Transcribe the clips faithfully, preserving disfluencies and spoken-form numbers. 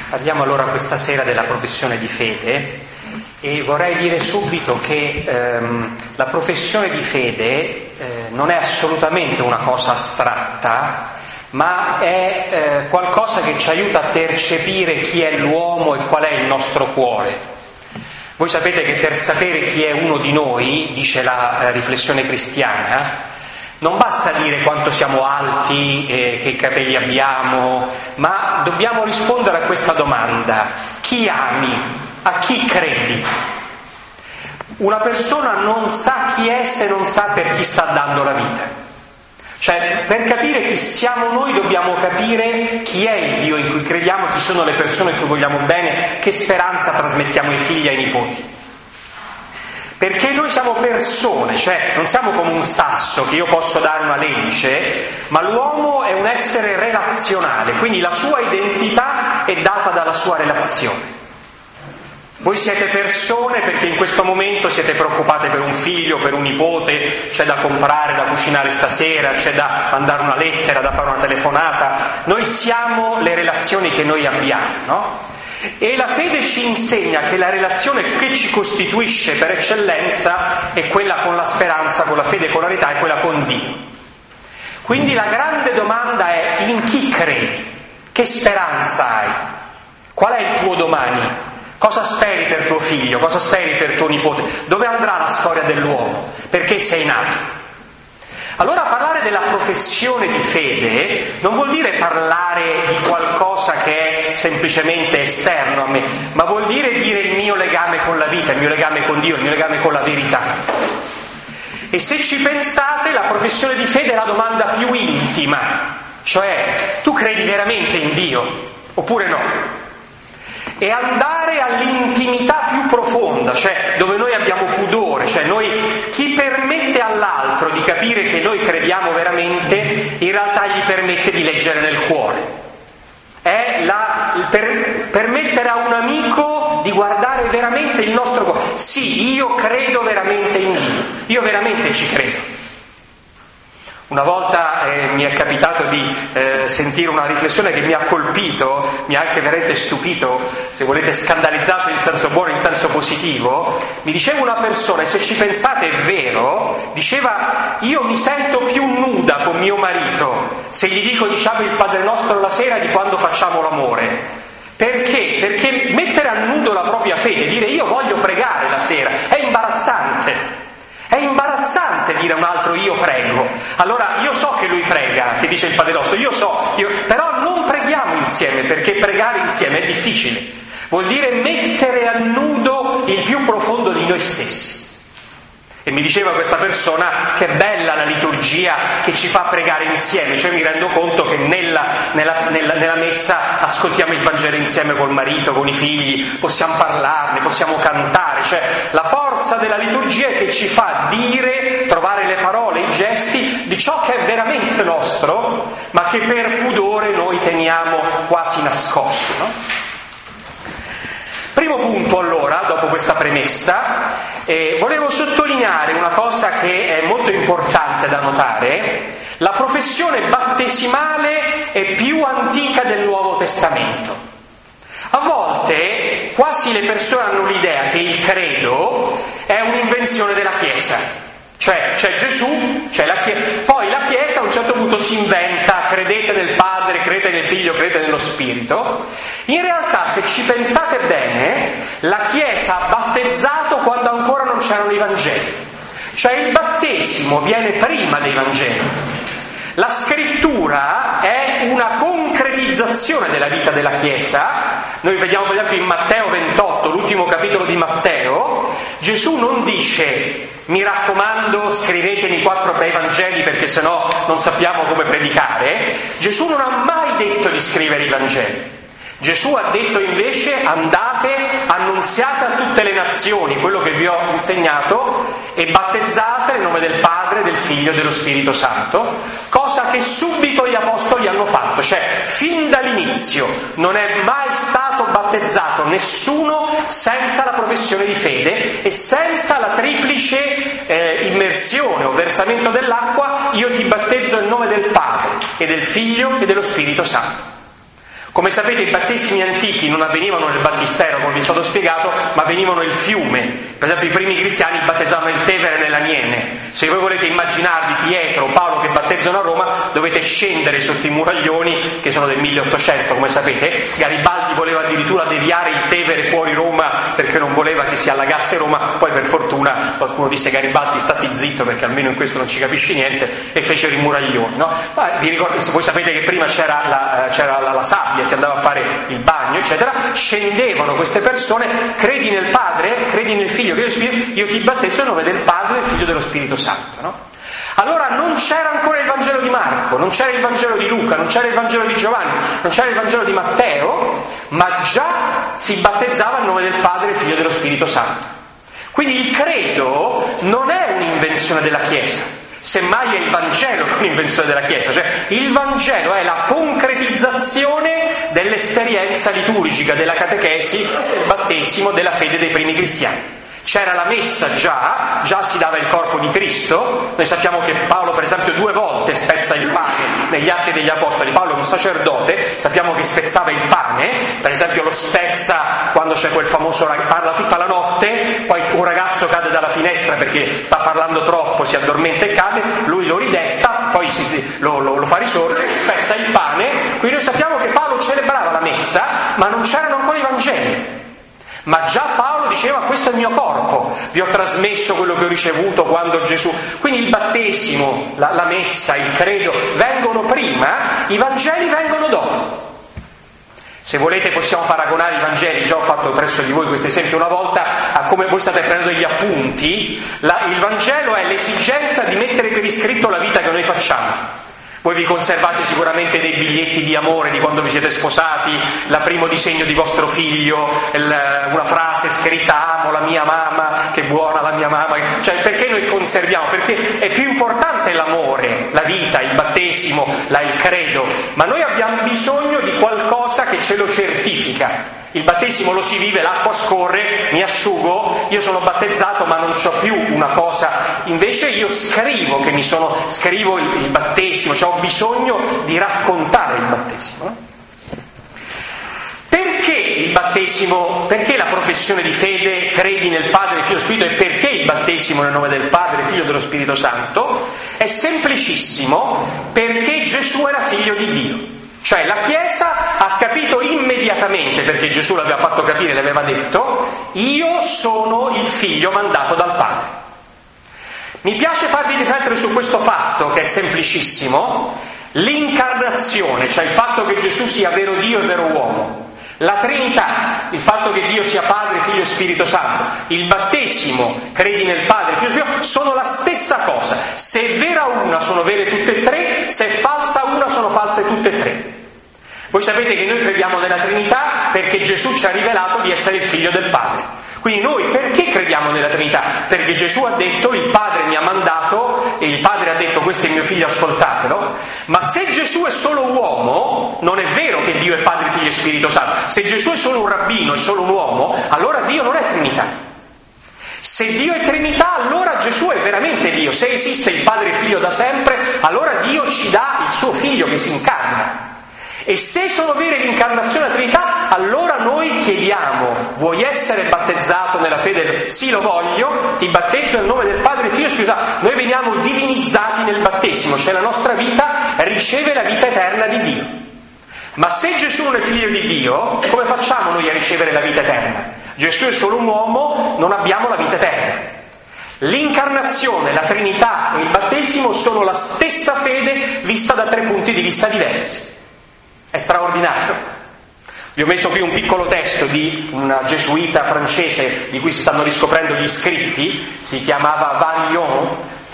Parliamo allora questa sera della professione di fede e vorrei dire subito che ehm, la professione di fede eh, non è assolutamente una cosa astratta, ma è eh, qualcosa che ci aiuta a percepire chi è l'uomo e qual è il nostro cuore. Voi sapete che per sapere chi è uno di noi, dice la eh, riflessione cristiana, non basta dire quanto siamo alti, eh, che capelli abbiamo, ma dobbiamo rispondere a questa domanda: chi ami? A chi credi? Una persona non sa chi è se non sa per chi sta dando la vita. Cioè, per capire chi siamo noi dobbiamo capire chi è il Dio in cui crediamo, chi sono le persone cui vogliamo bene, che speranza trasmettiamo ai figli e ai nipoti. Perché noi siamo persone, cioè non siamo come un sasso che io posso dare una legge, ma l'uomo è un essere relazionale, quindi la sua identità è data dalla sua relazione. Voi siete persone perché in questo momento siete preoccupate per un figlio, per un nipote, c'è da comprare, da cucinare stasera, c'è da mandare una lettera, da fare una telefonata. Noi siamo le relazioni che noi abbiamo, no? E la fede ci insegna che la relazione che ci costituisce per eccellenza è quella con la speranza, con la fede e con la carità, è quella con Dio. Quindi la grande domanda è: in chi credi? Che speranza hai? Qual è il tuo domani? Cosa speri per tuo figlio? Cosa speri per tuo nipote? Dove andrà la storia dell'uomo? Perché sei nato? Allora parlare della professione di fede non vuol dire parlare di qualcosa che è semplicemente esterno a me, ma vuol dire dire il mio legame con la vita, il mio legame con Dio, il mio legame con la verità. E se ci pensate, la professione di fede è la domanda più intima, cioè: tu credi veramente in Dio oppure no? E andare all'intimità più profonda, cioè dove noi abbiamo pudore, cioè noi, chi permette all'altro di capire che noi crediamo veramente, in realtà gli permette di leggere nel cuore. È la, per, permettere a un amico di guardare veramente il nostro cuore. Sì, io credo veramente in Dio, io veramente ci credo. Una volta eh, mi è capitato di eh, sentire una riflessione che mi ha colpito, mi ha anche veramente stupito, se volete scandalizzato in senso buono, in senso positivo. Mi diceva una persona, e se ci pensate è vero, diceva: io mi sento più nuda con mio marito se gli dico, diciamo, il Padre Nostro la sera di quando facciamo l'amore. Perché? Perché mettere a nudo la propria fede, dire io voglio pregare la sera, è imbarazzante. È imbarazzante dire a un altro io prego. Allora io so che lui prega, che dice il Padre Nostro, io so, io... però non preghiamo insieme, perché pregare insieme è difficile. Vuol dire mettere a nudo il più profondo di noi stessi. E mi diceva questa persona: che bella la liturgia che ci fa pregare insieme, cioè mi rendo conto che nella, nella, nella, nella messa ascoltiamo il Vangelo insieme col marito, con i figli, possiamo parlarne, possiamo cantare, cioè la forza della liturgia è che ci fa dire, trovare le parole, i gesti di ciò che è veramente nostro, ma che per pudore noi teniamo quasi nascosto, no? Primo punto, allora, dopo questa premessa, eh, volevo sottolineare una cosa che è molto importante da notare: la professione battesimale è più antica del Nuovo Testamento. A volte quasi le persone hanno l'idea che il credo è un'invenzione della Chiesa. Cioè c'è Gesù, c'è la Chiesa, poi la Chiesa a un certo punto si inventa: credete nel Padre, credete nel Figlio, credete nello Spirito. In realtà, se ci pensate bene, la Chiesa ha battezzato quando ancora non c'erano i Vangeli. Cioè il battesimo viene prima dei Vangeli. La scrittura è una concretizzazione della vita della Chiesa. Noi vediamo per esempio in Matteo ventotto, l'ultimo capitolo di Matteo, Gesù non dice: mi raccomando, scrivetemi quattro bei Vangeli perché sennò non sappiamo come predicare. Gesù non ha mai detto di scrivere i Vangeli. Gesù ha detto invece: andate, annunziate a tutte le nazioni quello che vi ho insegnato e battezzate nel nome del Padre, del Figlio e dello Spirito Santo, cosa che subito gli apostoli hanno fatto. Cioè, fin dall'inizio non è mai stato battezzato nessuno senza la professione di fede e senza la triplice eh, immersione o versamento dell'acqua: io ti battezzo nel nome del Padre e del Figlio e dello Spirito Santo. Come sapete, i battesimi antichi non avvenivano nel battistero, come vi è stato spiegato, ma avvenivano nel fiume. Per esempio i primi cristiani battezzavano il Tevere nell'Aniene. Se voi volete immaginarvi Pietro o Paolo che battezzano a Roma, dovete scendere sotto i muraglioni, che sono del milleottocento, come sapete. Garibaldi voleva addirittura deviare il Tevere fuori Roma perché non voleva che si allagasse Roma. Poi per fortuna qualcuno disse: Garibaldi, stati zitto perché almeno in questo non ci capisci niente, e fecero i muraglioni, no? Ma vi ricordo, voi sapete che prima c'era la, c'era la, la sabbia, si andava a fare il bagno, eccetera. Scendevano queste persone: credi nel Padre, credi nel Figlio, credi nello Spirito, io ti battezzo nel nome del Padre, del Figlio e dello Spirito Santo, no? Allora non c'era ancora il Vangelo di Marco, non c'era il Vangelo di Luca, non c'era il Vangelo di Giovanni, non c'era il Vangelo di Matteo, ma già si battezzava nel nome del Padre, del Figlio e dello Spirito Santo. Quindi il credo non è un'invenzione della Chiesa, semmai è il Vangelo che è un'invenzione della Chiesa, cioè il Vangelo è la concretizzazione dell'esperienza liturgica, della catechesi, del battesimo, della fede dei primi cristiani. C'era la messa già, già si dava il corpo di Cristo. Noi sappiamo che Paolo, per esempio, due volte spezza il pane negli Atti degli Apostoli. Paolo è un sacerdote, sappiamo che spezzava il pane, per esempio lo spezza quando c'è quel famoso, parla tutta la notte, poi un ragazzo cade dalla finestra perché sta parlando troppo, si addormenta e cade, lui lo ridesta, poi si, lo, lo, lo fa risorgere, spezza il pane. Quindi noi sappiamo che Paolo celebrava la messa, ma non c'erano ancora i Vangeli. Ma già Paolo diceva: questo è il mio corpo, vi ho trasmesso quello che ho ricevuto quando Gesù... Quindi il battesimo, la, la messa, il credo vengono prima, i Vangeli vengono dopo. Se volete possiamo paragonare i Vangeli, già ho fatto presso di voi questo esempio una volta, a come voi state prendendo degli appunti. La, il Vangelo è l'esigenza di mettere per iscritto la vita che noi facciamo. Voi vi conservate sicuramente dei biglietti di amore di quando vi siete sposati, il primo disegno di vostro figlio, il, una frase scritta: amo la mia mamma, che buona la mia mamma. Cioè, perché noi conserviamo? Perché è più importante l'amore, la vita, il battesimo, la, il credo, ma noi abbiamo bisogno di qualcosa che ce lo certifica. Il battesimo lo si vive, l'acqua scorre, mi asciugo, io sono battezzato ma non so più una cosa, invece io scrivo che mi sono, scrivo il, il battesimo, cioè ho bisogno di raccontare il battesimo. Perché il battesimo, perché la professione di fede, credi nel Padre, Figlio e Spirito, e perché il battesimo nel nome del Padre, Figlio e dello Spirito Santo? È semplicissimo: perché Gesù era figlio di Dio. Cioè la Chiesa ha capito immediatamente, perché Gesù l'aveva fatto capire, l'aveva detto: io sono il figlio mandato dal Padre. Mi piace farvi riflettere su questo fatto che è semplicissimo: l'incarnazione, cioè il fatto che Gesù sia vero Dio e vero uomo, la Trinità, il fatto che Dio sia Padre, Figlio e Spirito Santo, il battesimo, credi nel Padre, Figlio e Spirito, sono la stessa cosa. Se è vera una, sono vere tutte e tre; se è falsa una, sono false tutte e tre. Voi sapete che noi crediamo nella Trinità perché Gesù ci ha rivelato di essere il Figlio del Padre. Quindi noi perché crediamo nella Trinità? Perché Gesù ha detto: il Padre mi ha mandato, e il Padre ha detto: questo è il mio figlio, ascoltatelo. Ma se Gesù è solo uomo, non è vero che Dio è Padre, Figlio e Spirito Santo. Se Gesù è solo un rabbino, è solo un uomo, allora Dio non è Trinità. Se Dio è Trinità, allora Gesù è veramente Dio. Se esiste il Padre e il Figlio da sempre, allora Dio ci dà il suo figlio che si incarna. E se sono vere l'incarnazione e la Trinità, allora noi chiediamo: vuoi essere battezzato nella fede? Sì, lo voglio, ti battezzo nel nome del Padre, Figlio e Spirito Santo. Noi veniamo divinizzati nel battesimo, cioè la nostra vita riceve la vita eterna di Dio. Ma se Gesù non è figlio di Dio, come facciamo noi a ricevere la vita eterna? Gesù è solo un uomo, non abbiamo la vita eterna. L'incarnazione, la Trinità e il battesimo sono la stessa fede vista da tre punti di vista diversi. È straordinario. Vi ho messo qui un piccolo testo di una gesuita francese di cui si stanno riscoprendo gli scritti, si chiamava Varillon,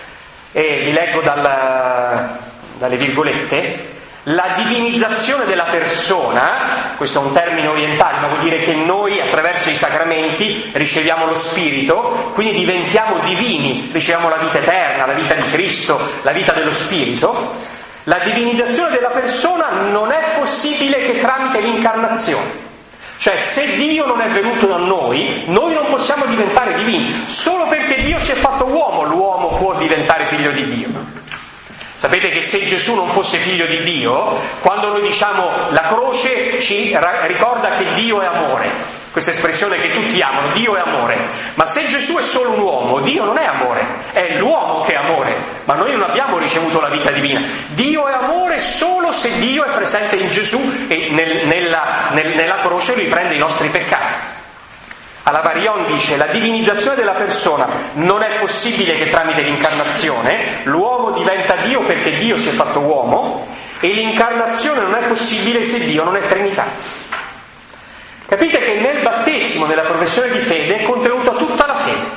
e vi leggo dal, dalle virgolette: la divinizzazione della persona, questo è un termine orientale, ma vuol dire che noi attraverso i sacramenti riceviamo lo Spirito, quindi diventiamo divini, riceviamo la vita eterna, la vita di Cristo, la vita dello Spirito. La divinizzazione della persona non è possibile che tramite l'incarnazione. Cioè, se Dio non è venuto da noi, noi non possiamo diventare divini. Solo perché Dio si è fatto uomo, l'uomo può diventare figlio di Dio. Sapete che se Gesù non fosse figlio di Dio, quando noi diciamo la croce ci ra- ricorda che Dio è amore, questa espressione che tutti amano, Dio è amore, ma se Gesù è solo un uomo, Dio non è amore, è l'uomo che è amore, ma noi non abbiamo ricevuto la vita divina. Dio è amore solo se Dio è presente in Gesù e nel, nella, nel, nella croce lui prende i nostri peccati. Alla Varion dice: la divinizzazione della persona non è possibile che tramite l'incarnazione, l'uomo diventa Dio perché Dio si è fatto uomo, e l'incarnazione non è possibile se Dio non è Trinità. Capite che nel battesimo, nella professione di fede, è contenuta tutta la fede.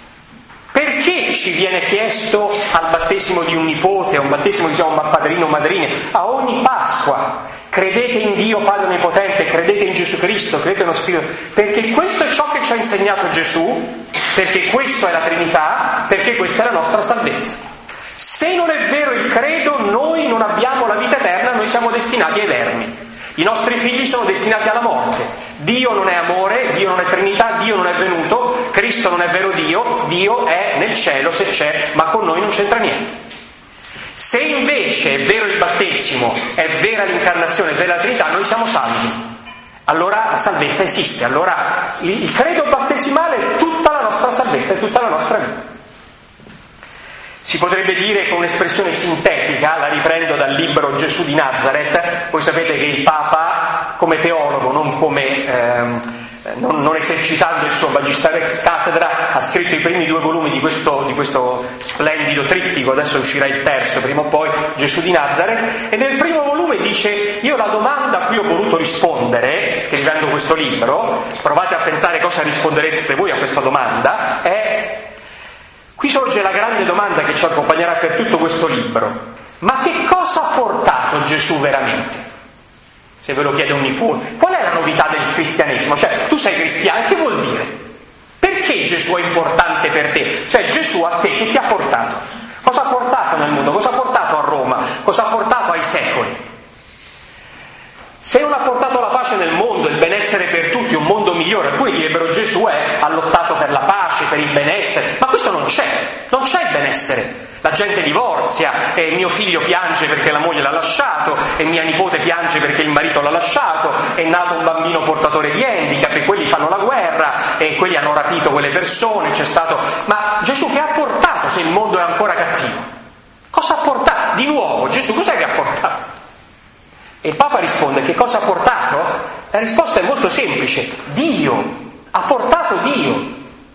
Perché ci viene chiesto al battesimo di un nipote, a un battesimo diciamo un padrino o madrine, a ogni Pasqua: credete in Dio Padre Onnipotente, credete in Gesù Cristo, credete nello Spirito, perché questo è ciò che ci ha insegnato Gesù, perché questo è la Trinità, perché questa è la nostra salvezza. Se non è vero il credo, noi non abbiamo la vita eterna, noi siamo destinati ai vermi. I nostri figli sono destinati alla morte. Dio non è amore, Dio non è Trinità, Dio non è venuto, Cristo non è vero Dio, Dio è nel cielo se c'è, ma con noi non c'entra niente. Se invece è vero il battesimo, è vera l'incarnazione, è vera la Trinità, noi siamo salvi. Allora la salvezza esiste, allora il credo battesimale è tutta la nostra salvezza, è tutta la nostra vita. Si potrebbe dire con un'espressione sintetica, la riprendo dal libro Gesù di Nazareth. Voi sapete che il Papa, come teologo, non come ehm, non, non esercitando il suo magisterio ex cattedra, ha scritto i primi due volumi di questo, di questo splendido trittico, adesso uscirà il terzo prima o poi, Gesù di Nazareth, e nel primo volume dice: io la domanda a cui ho voluto rispondere scrivendo questo libro, provate a pensare cosa rispondereste voi a questa domanda, è: qui sorge la grande domanda che ci accompagnerà per tutto questo libro: ma che cosa ha portato Gesù veramente? Se ve lo chiede un nipote, qual è la novità del cristianesimo? Cioè, tu sei cristiano, che vuol dire? Perché Gesù è importante per te? Cioè, Gesù a te che ti ha portato? Cosa ha portato nel mondo? Cosa ha portato a Roma? Cosa ha portato ai secoli? Se non ha portato la pace nel mondo, il benessere per tutti, un mondo migliore, alcuni direbbero Gesù è, ha lottato per la pace, per il benessere, ma questo non c'è, non c'è il benessere. La gente divorzia, e mio figlio piange perché la moglie l'ha lasciato, e mia nipote piange perché il marito l'ha lasciato, è nato un bambino portatore di handicap, e quelli fanno la guerra, e quelli hanno rapito quelle persone, c'è stato... Ma Gesù che ha portato se il mondo è ancora cattivo? Cosa ha portato? Di nuovo, Gesù cos'è che ha portato? E il Papa risponde: che cosa ha portato? La risposta è molto semplice: Dio, ha portato Dio.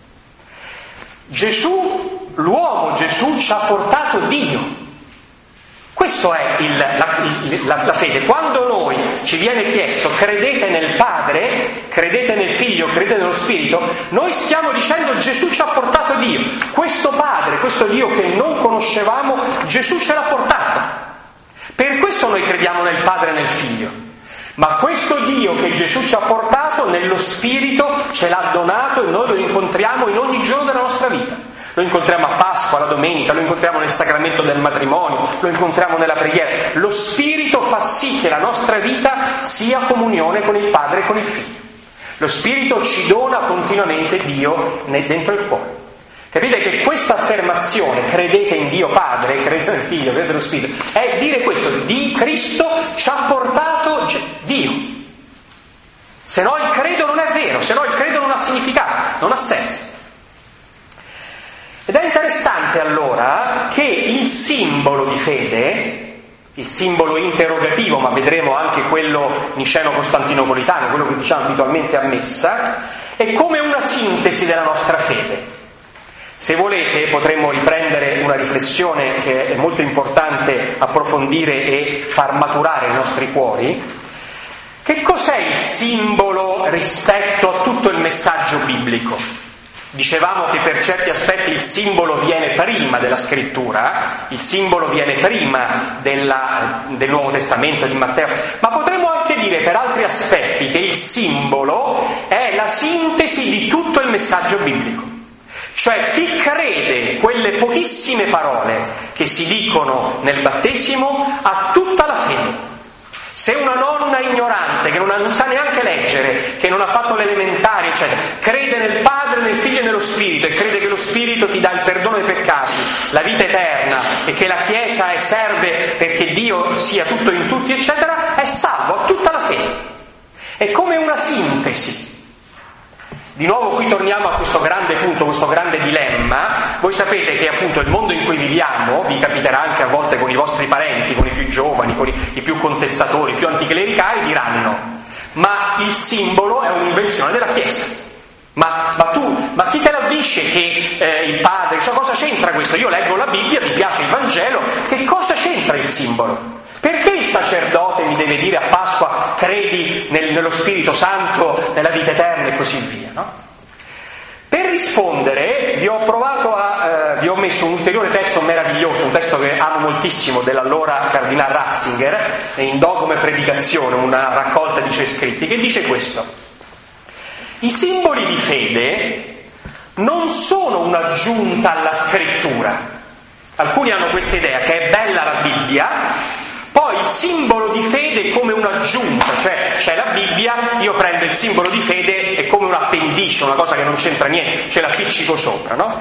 Gesù, l'uomo Gesù ci ha portato Dio. Questo è il, la, il, la, la fede. Quando noi ci viene chiesto credete nel Padre, credete nel Figlio, credete nello Spirito, noi stiamo dicendo Gesù ci ha portato Dio. Questo Padre, questo Dio che non conoscevamo, Gesù ce l'ha portato. Per questo noi crediamo nel Padre e nel Figlio, ma questo Dio che Gesù ci ha portato nello Spirito ce l'ha donato e noi lo incontriamo in ogni giorno della nostra vita. Lo incontriamo a Pasqua, alla domenica, lo incontriamo nel sacramento del matrimonio, lo incontriamo nella preghiera. Lo Spirito fa sì che la nostra vita sia comunione con il Padre e con il Figlio. Lo Spirito ci dona continuamente Dio dentro il cuore. Capite che questa affermazione, credete in Dio Padre, credete nel Figlio, credete nello Spirito, è dire questo: di Cristo ci ha portato Dio. Se no il credo non è vero, se no il credo non ha significato, non ha senso. Ed è interessante allora che il simbolo di fede, il simbolo interrogativo, ma vedremo anche quello niceno-costantinopolitano, quello che diciamo abitualmente a messa, è come una sintesi della nostra fede. Se volete potremmo riprendere una riflessione che è molto importante approfondire e far maturare i nostri cuori. Che cos'è il simbolo rispetto a tutto il messaggio biblico? Dicevamo che per certi aspetti il simbolo viene prima della scrittura, il simbolo viene prima della, del Nuovo Testamento di Matteo, ma potremmo anche dire per altri aspetti che il simbolo è la sintesi di tutto il messaggio biblico. Cioè chi crede quelle pochissime parole che si dicono nel battesimo ha tutta la fede. Se una nonna ignorante, che non, ha, non sa neanche leggere, che non ha fatto l'elementare, eccetera, crede nel Padre, nel Figlio e nello Spirito e crede che lo Spirito ti dà il perdono dei peccati, la vita eterna e che la Chiesa è, serve perché Dio sia tutto in tutti, eccetera, è salvo, ha tutta la fede. È come una sintesi. Di nuovo qui torniamo a questo grande punto, questo grande dilemma. Voi sapete che appunto il mondo in cui viviamo, vi capiterà anche a volte con i vostri parenti, con i più giovani, con i, i più contestatori, i più anticlericali, diranno: ma il simbolo è un'invenzione della Chiesa. Ma, ma tu, ma chi te lo dice che eh, il padre, cioè cosa c'entra questo? Io leggo la Bibbia, mi piace il Vangelo, che cosa c'entra il simbolo? Perché il sacerdote mi deve dire a Pasqua credi nel, nello Spirito Santo, nella vita eterna e così via, no? Per rispondere vi ho provato a, eh, vi ho messo un ulteriore testo meraviglioso, un testo che amo moltissimo dell'allora Cardinal Ratzinger, in Dogma e Predicazione, una raccolta di suoi scritti, che dice questo: i simboli di fede non sono un'aggiunta alla scrittura. Alcuni hanno questa idea che è bella la Bibbia, poi il simbolo di fede è come un'aggiunta, cioè c'è la Bibbia, io prendo il simbolo di fede, è come un appendice, una cosa che non c'entra niente, ce l'appiccico sopra, no?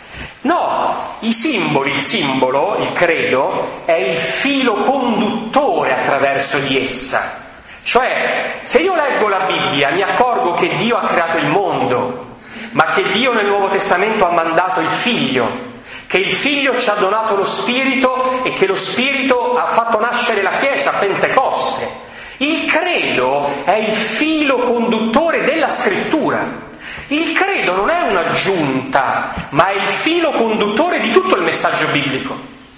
No, i simboli, il simbolo, il credo, è il filo conduttore attraverso di essa. Cioè, se io leggo la Bibbia mi accorgo che Dio ha creato il mondo, ma che Dio nel Nuovo Testamento ha mandato il Figlio, che il Figlio ci ha donato lo Spirito e che lo Spirito ha fatto nascere la Chiesa a Pentecoste. Il credo è il filo conduttore della Scrittura. Il credo non è un'aggiunta, ma è il filo conduttore di tutto il messaggio biblico.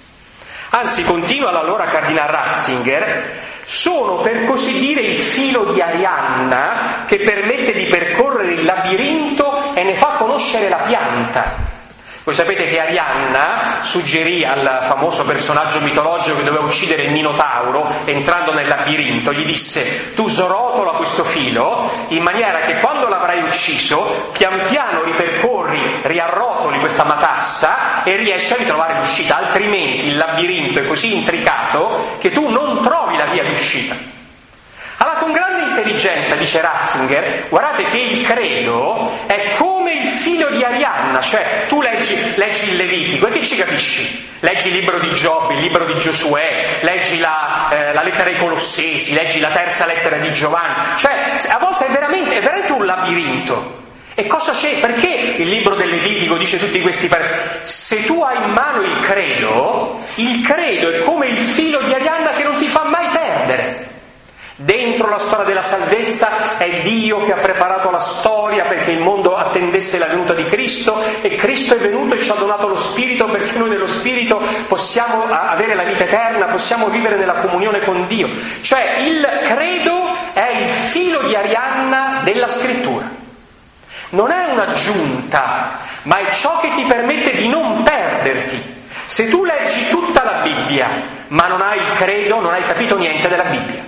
Anzi, continua l'allora Cardinal Ratzinger, sono per così dire il filo di Arianna che permette di percorrere il labirinto e ne fa conoscere la pianta. Voi sapete che Arianna suggerì al famoso personaggio mitologico che doveva uccidere il Minotauro, entrando nel labirinto, gli disse: tu srotola questo filo in maniera che quando l'avrai ucciso pian piano ripercorri, riarrotoli questa matassa e riesci a ritrovare l'uscita, altrimenti il labirinto è così intricato che tu non trovi la via d'uscita. Allora, con grande intelligenza, dice Ratzinger, guardate che il credo è come il filo di Arianna, cioè tu leggi, leggi il Levitico e che ci capisci? Leggi il libro di Giobbe, il libro di Giosuè, leggi la, eh, la lettera ai Colossesi, leggi la terza lettera di Giovanni, cioè a volte è veramente, è veramente un labirinto. E cosa c'è? Perché il libro del Levitico dice tutti questi par... Se tu hai in mano il credo, il credo è come il filo di Arianna che non ti fa mai perdere. Dentro la storia della salvezza è Dio che ha preparato la storia perché il mondo attendesse la venuta di Cristo, e Cristo è venuto e ci ha donato lo Spirito perché noi nello Spirito possiamo avere la vita eterna, possiamo vivere nella comunione con Dio. Cioè il credo è il filo di Arianna della Scrittura. Non è un'aggiunta, ma è ciò che ti permette di non perderti. Se tu leggi tutta la Bibbia ma non hai il credo, non hai capito niente della Bibbia.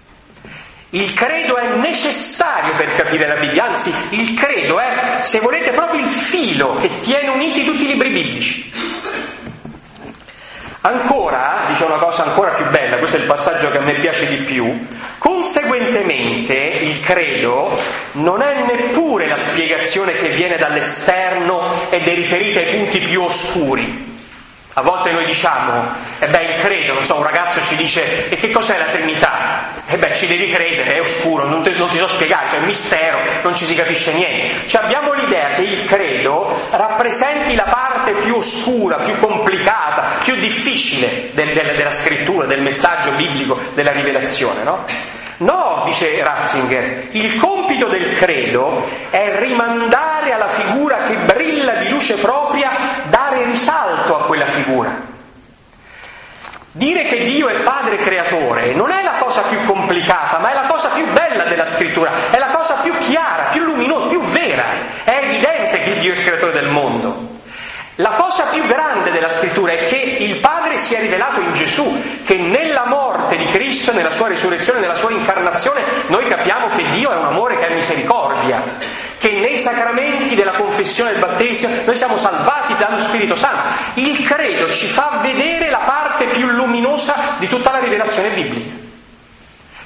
Il credo è necessario per capire la Bibbia, anzi il credo è, se volete, proprio il filo che tiene uniti tutti i libri biblici. Ancora, dice una cosa ancora più bella, questo è il passaggio che a me piace di più: conseguentemente il credo non è neppure la spiegazione che viene dall'esterno ed è riferita ai punti più oscuri. A volte noi diciamo, e beh, il credo, non so, un ragazzo ci dice: e che cos'è la Trinità? E beh, ci devi credere, è oscuro, non ti, non ti so spiegare, cioè è un mistero, non ci si capisce niente. Cioè abbiamo l'idea che il credo rappresenti la parte più oscura, più complicata, più difficile del, del, della scrittura, del messaggio biblico, della rivelazione, no? No, dice Ratzinger, il compito del credo è rimandare alla figura che brilla di luce propria, dare risalto a quella figura. Dire che Dio è Padre Creatore non è la cosa più complicata, ma è la cosa più bella della Scrittura, è la cosa più chiara, più luminosa, più vera. È evidente che Dio è il creatore del mondo. La cosa più grande della Scrittura è che il Padre si è rivelato in Gesù, che nella morte di Cristo, nella sua risurrezione, nella sua incarnazione, noi capiamo che Dio è un amore che è misericordia, che nei sacramenti della confessione e del battesimo noi siamo salvati dallo Spirito Santo. Il credo ci fa vedere la parte più luminosa di tutta la rivelazione biblica.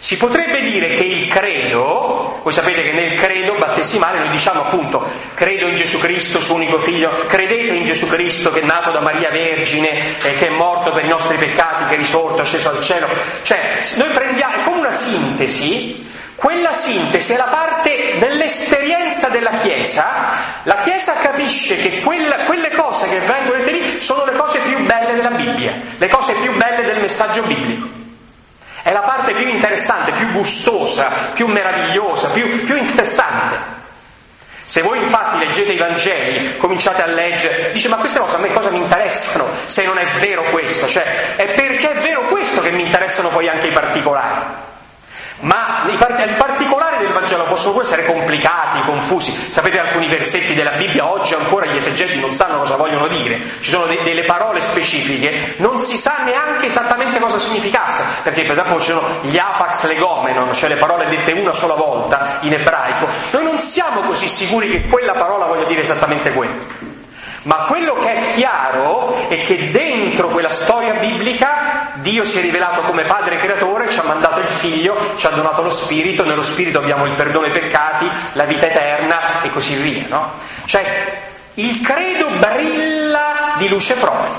Si potrebbe dire che il credo, voi sapete che nel credo battesimale noi diciamo appunto credo in Gesù Cristo, suo unico figlio, credete in Gesù Cristo che è nato da Maria Vergine, eh, che è morto per i nostri peccati, che è risorto, è sceso al cielo. Cioè noi prendiamo, è come una sintesi, quella sintesi è la parte dell'esperienza della Chiesa. La Chiesa capisce che quella, quelle cose che vengono dette lì sono le cose più belle della Bibbia, le cose più belle del messaggio biblico. È la parte più interessante, più gustosa, più meravigliosa, più, più interessante. Se voi infatti leggete i Vangeli, cominciate a leggere, dice ma queste cose a me cosa mi interessano se non è vero questo? Cioè è perché è vero questo che mi interessano poi anche i particolari. Ma i particolari del Vangelo possono essere complicati, confusi. Sapete, alcuni versetti della Bibbia oggi ancora gli esegeti non sanno cosa vogliono dire. Ci sono de- delle parole specifiche, non si sa neanche esattamente cosa significasse, perché per esempio ci sono gli apax legomenon, cioè le parole dette una sola volta in ebraico. Noi non siamo così sicuri che quella parola voglia dire esattamente quello. Ma quello che è chiaro è che dentro quella storia biblica Dio si è rivelato come Padre creatore, ci ha mandato il Figlio, ci ha donato lo Spirito, nello Spirito abbiamo il perdono dei peccati, la vita eterna e così via, no? Cioè il credo brilla di luce propria.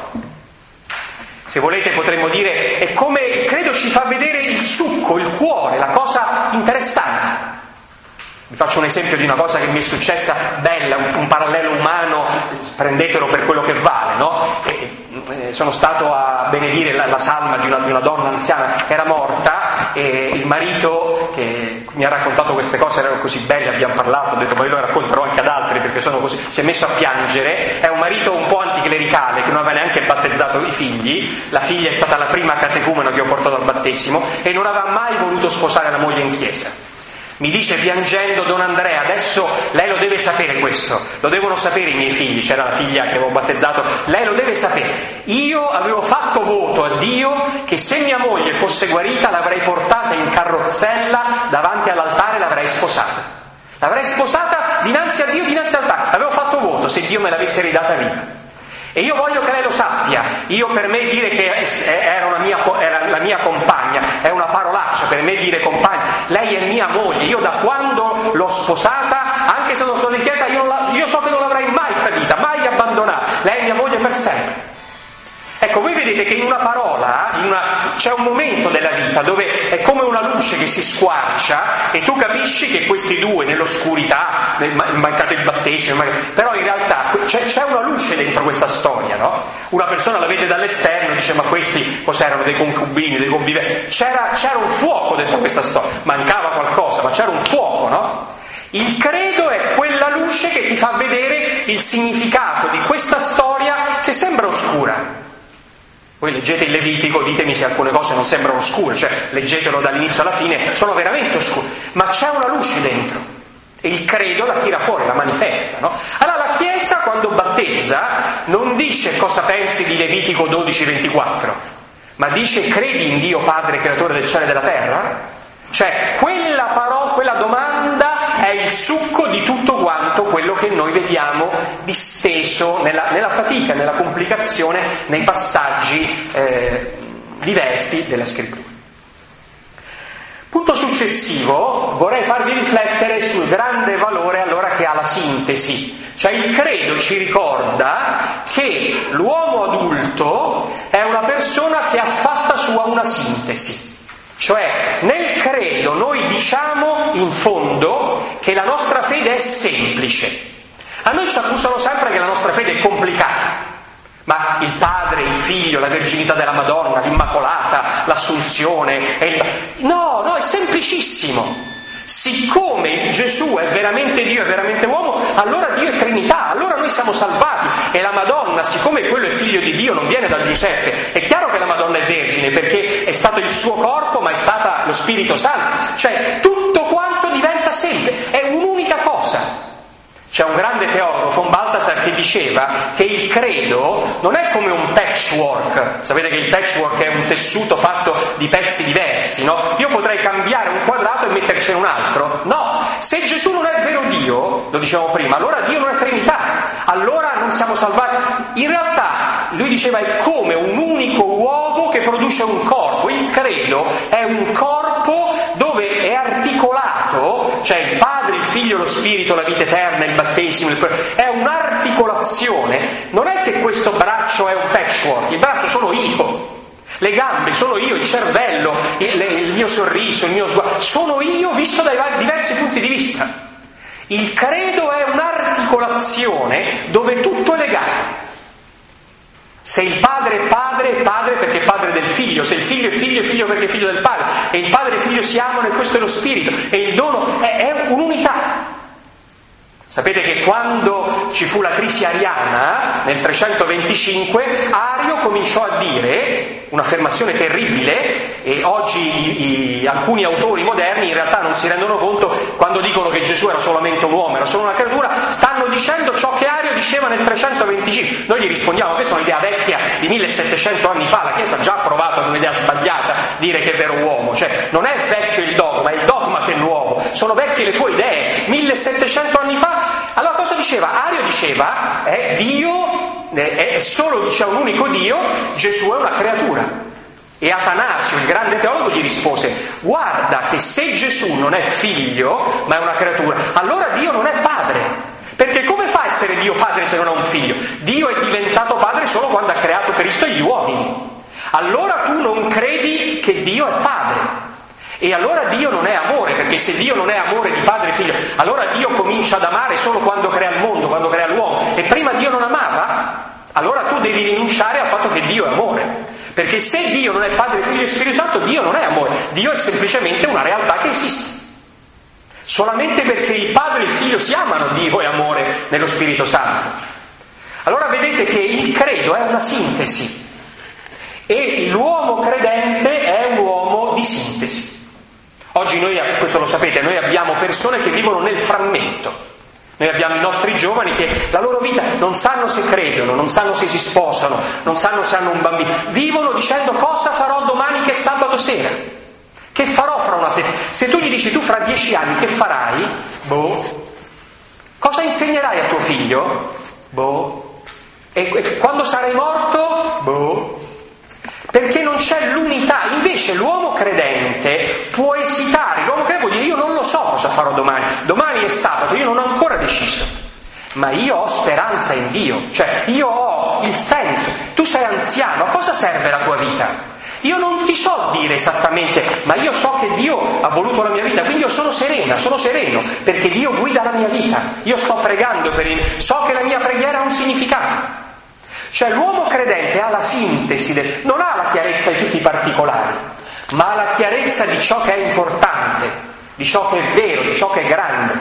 Se volete potremmo dire, è come il credo ci fa vedere il succo, il cuore, la cosa interessante. Vi faccio un esempio di una cosa che mi è successa bella, un, un parallelo umano, prendetelo per quello che vale, no? E, e, sono stato a benedire la, la salma di una, di una donna anziana che era morta e il marito che mi ha raccontato queste cose erano così belle, abbiamo parlato, ho detto ma io lo racconterò anche ad altri perché sono così, si è messo a piangere, è un marito un po' anticlericale che non aveva neanche battezzato i figli, la figlia è stata la prima catecumena che ho portato al battesimo e non aveva mai voluto sposare la moglie in chiesa. Mi dice piangendo Don Andrea, adesso lei lo deve sapere questo, lo devono sapere i miei figli, c'era la figlia che avevo battezzato, lei lo deve sapere. Io avevo fatto voto a Dio che se mia moglie fosse guarita l'avrei portata in carrozzella davanti all'altare e l'avrei sposata. L'avrei sposata dinanzi a Dio, dinanzi all'altare. Avevo fatto voto se Dio me l'avesse ridata viva. E io voglio che lei lo sappia, io per me dire che era, una mia, era la mia compagna è una parolaccia, per me dire compagna, lei è mia moglie, io da quando l'ho sposata, anche se non sono in chiesa, io, la, io so che non l'avrei mai tradita, mai abbandonata, lei è mia moglie per sempre. Ecco, voi vedete che in una parola in una, c'è un momento della vita dove è come una luce che si squarcia e tu capisci che questi due nell'oscurità, nel mancato il battesimo, però in realtà c'è, c'è una luce dentro questa storia, no? Una persona la vede dall'esterno e dice ma questi cos'erano, dei concubini, dei conviventi? C'era, c'era un fuoco dentro questa storia, mancava qualcosa, ma c'era un fuoco, no? Il credo è quella luce che ti fa vedere il significato di questa storia che sembra oscura. Voi leggete il Levitico, ditemi se alcune cose non sembrano oscure, cioè leggetelo dall'inizio alla fine, sono veramente oscure, ma c'è una luce dentro e il credo la tira fuori, la manifesta, no? Allora la Chiesa quando battezza non dice cosa pensi di Levitico dodici ventiquattro, ma dice credi in Dio Padre creatore del cielo e della terra? Cioè quella parola, quella domanda è il succo di tutto quanto quello che noi vediamo disteso nella, nella fatica, nella complicazione, nei passaggi eh, diversi della Scrittura. Punto successivo, vorrei farvi riflettere sul grande valore allora che ha la sintesi. Cioè il credo ci ricorda che l'uomo adulto è una persona che ha fatta sua una sintesi. Cioè, nel credo noi diciamo in fondo che la nostra fede è semplice. A noi ci accusano sempre che la nostra fede è complicata. Ma il Padre, il Figlio, la Verginità della Madonna, l'Immacolata, l'Assunzione... E il... No, no, è semplicissimo. Siccome Gesù è veramente Dio e veramente uomo, allora Dio è Trinità, allora noi siamo salvati. E la Madonna, siccome quello è figlio di Dio, non viene da Giuseppe. È chiaro che la Madonna è vergine, perché è stato il suo corpo, ma è stata lo Spirito Santo. Cioè, tutto quanto diventa semplice, è un'unica cosa. C'è un grande teologo, von Balthasar, che diceva che il credo non è come un patchwork. Sapete che il patchwork è un tessuto fatto di pezzi diversi, no? Io potrei cambiare un quadrato e mettercene un altro. No, se Gesù non è vero Dio, lo dicevamo prima, allora Dio non è Trinità, allora non siamo salvati. In realtà, lui diceva, è come un unico uovo che produce un corpo. Il credo è un corpo dove è articolato, cioè il Padre, il Figlio, lo Spirito, la vita eterna, il battesimo, il... è un'articolazione. Non è che questo braccio è un patchwork, il braccio sono io, le gambe sono io, il cervello, il, il mio sorriso, il mio sguardo, sono io visto dai diversi punti di vista. Il credo è un'articolazione dove tutto è legato. Se il padre è padre, è padre perché è padre del figlio, se il figlio è figlio, è figlio perché è figlio del padre, e il padre e il figlio si amano e questo è lo spirito, e il dono è, è un'unità. Sapete che quando ci fu la crisi ariana, nel trecentoventicinque, Ario cominciò a dire un'affermazione terribile, e oggi i, i, alcuni autori moderni in realtà non si rendono conto, quando dicono che Gesù era solamente un uomo, era solo una creatura, stanno dicendo ciò che Ario diceva nel trecentoventicinque. Noi gli rispondiamo, questa è un'idea vecchia di millesettecento anni fa, la Chiesa ha già provato ad un'idea sbagliata dire che è vero uomo, cioè non è vecchio il dogma, è il dogma che è nuovo, sono vecchie le tue idee, millesettecento anni fa. Allora cosa diceva? Ario diceva, eh, Dio è solo, diceva, un unico Dio, Gesù è una creatura. E Atanasio, il grande teologo, gli rispose, guarda che se Gesù non è figlio, ma è una creatura, allora Dio non è padre. Perché come fa a essere Dio padre se non ha un figlio? Dio è diventato padre solo quando ha creato Cristo e gli uomini. Allora tu non credi che Dio è padre. E allora Dio non è amore, perché se Dio non è amore di padre e figlio, allora Dio comincia ad amare solo quando crea il mondo, quando crea l'uomo, e prima Dio non amava? Allora tu devi rinunciare al fatto che Dio è amore, perché se Dio non è Padre, Figlio e Spirito Santo, Dio non è amore, Dio è semplicemente una realtà che esiste. Solamente perché il Padre e il Figlio si amano, Dio è amore nello Spirito Santo. Allora vedete che il credo è una sintesi, e l'uomo credente è un uomo di sintesi. Oggi noi, questo lo sapete, noi abbiamo persone che vivono nel frammento. Noi abbiamo i nostri giovani che la loro vita non sanno se credono, non sanno se si sposano, non sanno se hanno un bambino. Vivono dicendo cosa farò domani che è sabato sera. Che farò fra una sera? Se tu gli dici tu fra dieci anni che farai? Boh. Cosa insegnerai a tuo figlio? Boh. E, e quando sarai morto? Boh. Perché non c'è l'unità. Invece l'uomo credente può esitare, l'uomo credente può dire io non lo so cosa farò domani, domani è sabato, io non ho ancora deciso, ma io ho speranza in Dio, cioè io ho il senso. Tu sei anziano, a cosa serve la tua vita? Io non ti so dire esattamente, ma io so che Dio ha voluto la mia vita, quindi io sono serena, sono sereno, perché Dio guida la mia vita, io sto pregando per il... so che la mia preghiera ha un significato. Cioè l'uomo credente ha la sintesi, del, non ha la chiarezza di tutti i particolari, ma ha la chiarezza di ciò che è importante, di ciò che è vero, di ciò che è grande.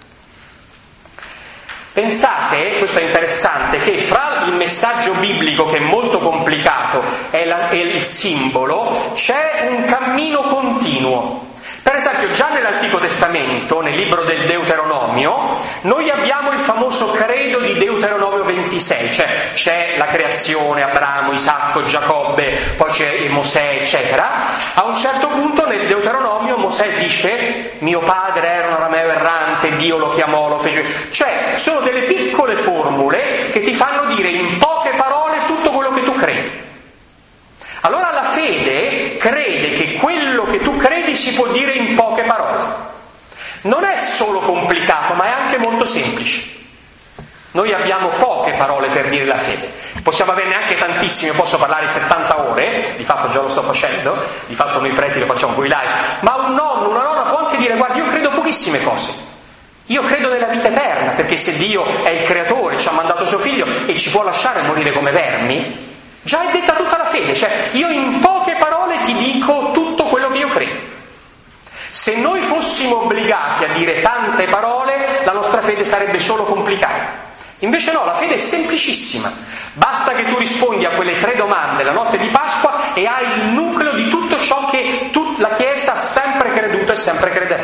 Pensate, questo è interessante, che fra il messaggio biblico, che è molto complicato, e, la, e il simbolo, c'è un cammino continuo. Per esempio, già nell'Antico Testamento, nel libro del Deuteronomio, noi abbiamo il famoso credo di Deuteronomio ventisei, cioè c'è la creazione, Abramo, Isacco, Giacobbe, poi c'è Mosè, eccetera. A un certo punto nel Deuteronomio Mosè dice mio padre era un arameo errante, Dio lo chiamò, lo fece. Cioè, sono delle piccole formule che ti fanno dire in poche parole tutto quello che tu credi. Allora la fede crede che quello che tu credi si può dire in poche parole. Non è solo complicato, ma è anche molto semplice. Noi abbiamo poche parole per dire la fede. Possiamo averne anche tantissime, posso parlare settanta ore, di fatto già lo sto facendo, di fatto noi preti lo facciamo con i live, ma un nonno, una nonna può anche dire guarda, io credo pochissime cose. Io credo nella vita eterna, perché se Dio è il creatore, ci ha mandato suo figlio e ci può lasciare morire come vermi, già è detta tutta la fede, cioè io in poche parole ti dico tutto quello che io credo. Se noi fossimo obbligati a dire tante parole, la nostra fede sarebbe solo complicata. Invece no, la fede è semplicissima. Basta che tu rispondi a quelle tre domande la notte di Pasqua e hai il nucleo di tutto ciò che tut- la Chiesa ha sempre creduto e sempre crederà.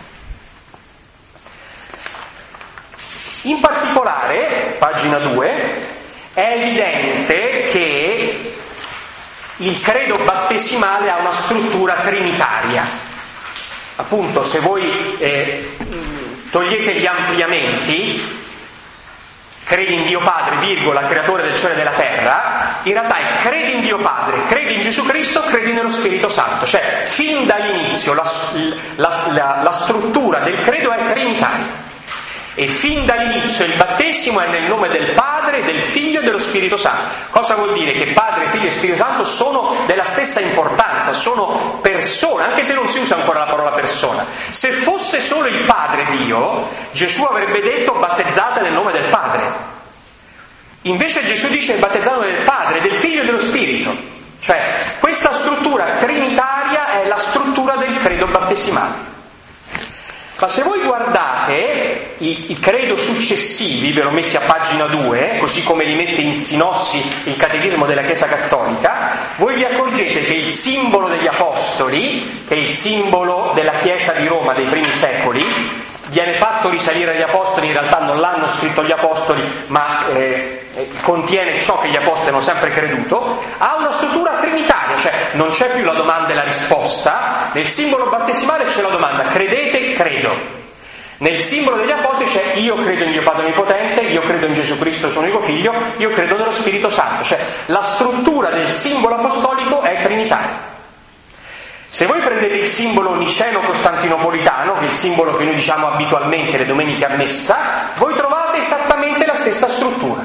In particolare, pagina due, è evidente che il credo battesimale ha una struttura trinitaria. Appunto, se voi eh, togliete gli ampliamenti, credi in Dio Padre, virgola, creatore del cielo e della terra, in realtà è credi in Dio Padre, credi in Gesù Cristo, credi nello Spirito Santo. Cioè, fin dall'inizio la, la, la, la struttura del credo è trinitaria. E fin dall'inizio il battesimo è nel nome del Padre, del Figlio e dello Spirito Santo. Cosa vuol dire? Che Padre, Figlio e Spirito Santo sono della stessa importanza, sono persone, anche se non si usa ancora la parola persona. Se fosse solo il Padre Dio, Gesù avrebbe detto battezzate nel nome del Padre. Invece Gesù dice battezzate nel Padre, del Figlio e dello Spirito. Cioè, questa struttura trinitaria è la struttura del credo battesimale. Ma se voi guardate i, i credo successivi, ve l'ho messi a pagina due, così come li mette in sinossi il Catechismo della Chiesa Cattolica, voi vi accorgete che il simbolo degli Apostoli, che è il simbolo della Chiesa di Roma dei primi secoli, viene fatto risalire agli Apostoli, in realtà non l'hanno scritto gli Apostoli, ma eh, contiene ciò che gli Apostoli hanno sempre creduto, ha una struttura trinitaria, cioè non c'è più la domanda e la risposta. Nel simbolo battesimale c'è la domanda credete, credo. Nel simbolo degli Apostoli c'è io credo in Dio Padre Onnipotente, io credo in Gesù Cristo suo unico Figlio, io credo nello Spirito Santo. Cioè la struttura del simbolo apostolico è trinitaria. Se voi prendete il simbolo niceno-costantinopolitano, che è il simbolo che noi diciamo abitualmente le domeniche a messa, voi trovate esattamente la stessa struttura.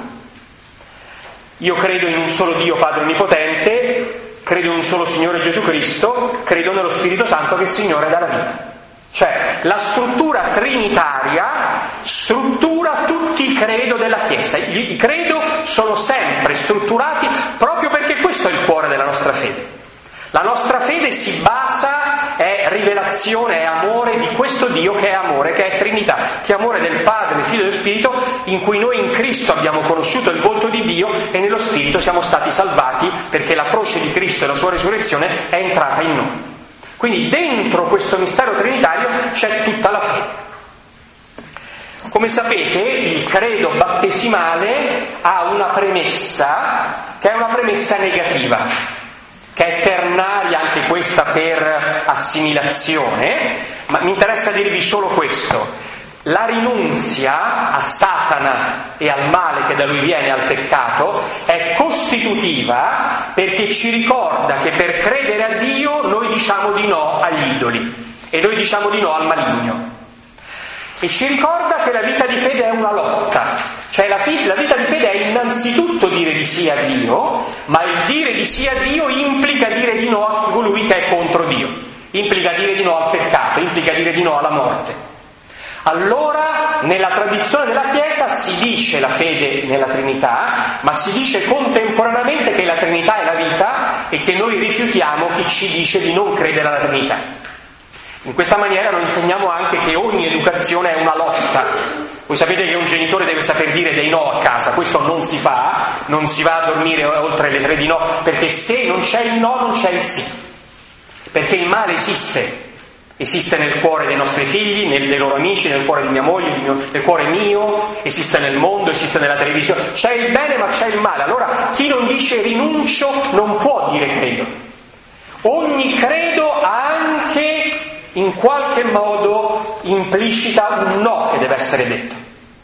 Io credo in un solo Dio Padre Onnipotente, credo in un solo Signore Gesù Cristo, credo nello Spirito Santo che è Signore dalla vita. Cioè, la struttura trinitaria struttura tutti i credo della Chiesa. I credo sono sempre strutturati proprio perché questo è il cuore della nostra fede. La nostra fede si basa, è rivelazione, è amore di questo Dio che è amore, che è Trinità, che è amore del Padre, del Figlio e dello Spirito, in cui noi in Cristo abbiamo conosciuto il volto di Dio e nello Spirito siamo stati salvati perché la croce di Cristo e la sua risurrezione è entrata in noi. Quindi dentro questo mistero trinitario c'è tutta la fede. Come sapete, il credo battesimale ha una premessa che è una premessa negativa, che è ternaria anche questa per assimilazione, ma mi interessa dirvi solo questo. La rinunzia a Satana e al male che da lui viene, al peccato, è costitutiva perché ci ricorda che per credere a Dio noi diciamo di no agli idoli e noi diciamo di no al maligno. E ci ricorda che la vita di fede è una lotta, cioè la, fi- la vita di fede è innanzitutto dire di sì a Dio, ma il dire di sì a Dio implica dire di no a colui che è contro Dio, implica dire di no al peccato, implica dire di no alla morte. Allora, nella tradizione della Chiesa si dice la fede nella Trinità, ma si dice contemporaneamente che la Trinità è la vita e che noi rifiutiamo chi ci dice di non credere alla Trinità. In questa maniera noi insegniamo anche che ogni educazione è una lotta. Voi sapete che un genitore deve saper dire dei no a casa, questo non si fa, non si va a dormire oltre le tre di no, perché se non c'è il no non c'è il sì, perché il male esiste. Esiste nel cuore dei nostri figli, nel, dei loro amici, nel cuore di mia moglie, di mio, nel cuore mio, esiste nel mondo, esiste nella televisione. C'è il bene ma c'è il male. Allora chi non dice rinuncio non può dire credo. Ogni credo ha anche in qualche modo implicita un no che deve essere detto.